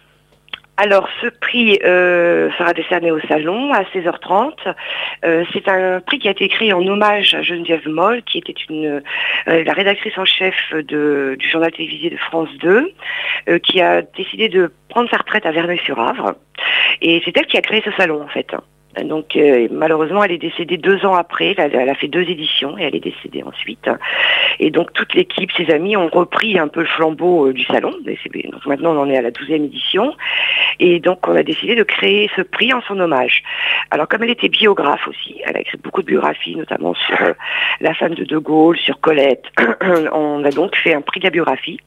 Alors, ce prix euh, sera décerné au salon à seize heures trente. Euh, c'est un prix qui a été créé en hommage à Geneviève Moll, qui était une euh, la rédactrice en chef de, du journal télévisé de France deux, euh, qui a décidé de prendre sa retraite à Verneuil-sur-Avre. Et c'est elle qui a créé ce salon, en fait. Donc euh, malheureusement, elle est décédée deux ans après. Elle, elle a fait deux éditions et elle est décédée ensuite. Et donc toute l'équipe, ses amis, ont repris un peu le flambeau euh, du salon. Et c'est, donc maintenant, on en est à la douzième édition. Et donc on a décidé de créer ce prix en son hommage. Alors comme elle était biographe aussi, elle a écrit beaucoup de biographies, notamment sur euh, la femme de De Gaulle, sur Colette. On a donc fait un prix de la biographie,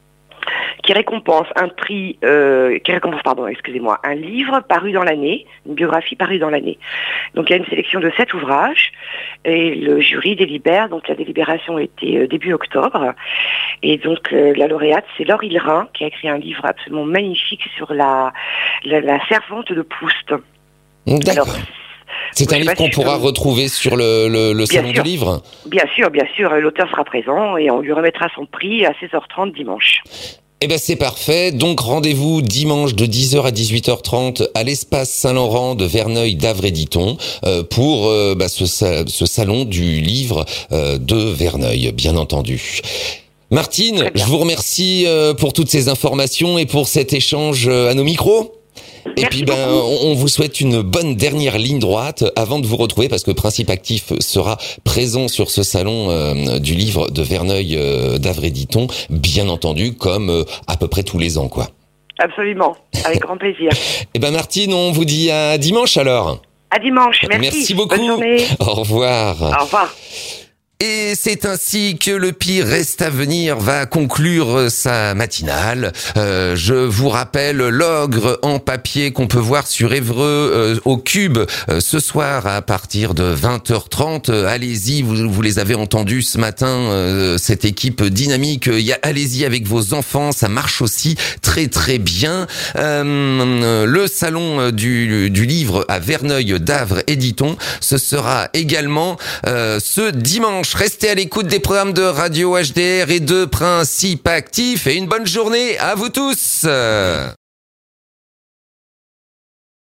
qui récompense un prix, euh, qui récompense, pardon, excusez-moi, un livre paru dans l'année, une biographie parue dans l'année. Donc il y a une sélection de sept ouvrages et le jury délibère. Donc la délibération était euh, début octobre et donc euh, la lauréate c'est Laure Hillerin qui a écrit un livre absolument magnifique sur la la, la servante de Proust. D'accord. Alors, c'est un livre qu'on si pourra peux... retrouver sur le, le, le salon sûr. du livre. Bien sûr, bien sûr, l'auteur sera présent et on lui remettra son prix à seize heures trente dimanche. Eh ben c'est parfait. Donc rendez-vous dimanche de dix heures à dix-huit heures trente à l'espace Saint-Laurent de Verneuil d'Avre et Ditton euh, pour euh, bah, ce, ce salon du livre euh, de Verneuil, bien entendu. Martine, je vous remercie euh, pour toutes ces informations et pour cet échange euh, à nos micros. Et Merci puis ben on, on vous souhaite une bonne dernière ligne droite avant de vous retrouver parce que Principe Actif sera présent sur ce salon euh, du livre de Verneuil euh, d'Avre et Ditton, bien entendu comme euh, à peu près tous les ans quoi. Absolument, avec grand plaisir. Et ben Martine, on vous dit à dimanche alors. À dimanche, merci. Merci beaucoup. Bonne journée. Au revoir. Au revoir. Et c'est ainsi que le pire reste à venir va conclure sa matinale. Euh, je vous rappelle l'ogre en papier qu'on peut voir sur Évreux euh, au Cube euh, ce soir à partir de vingt heures trente. Euh, allez-y, vous, vous les avez entendus ce matin, euh, cette équipe dynamique. Il y a, allez-y avec vos enfants, ça marche aussi très très bien. Euh, le salon du, du livre à Verneuil d'Avre et Ditton, ce sera également euh, ce dimanche. Restez à l'écoute des programmes de Radio H D R et de Principe Actif et une bonne journée à vous tous.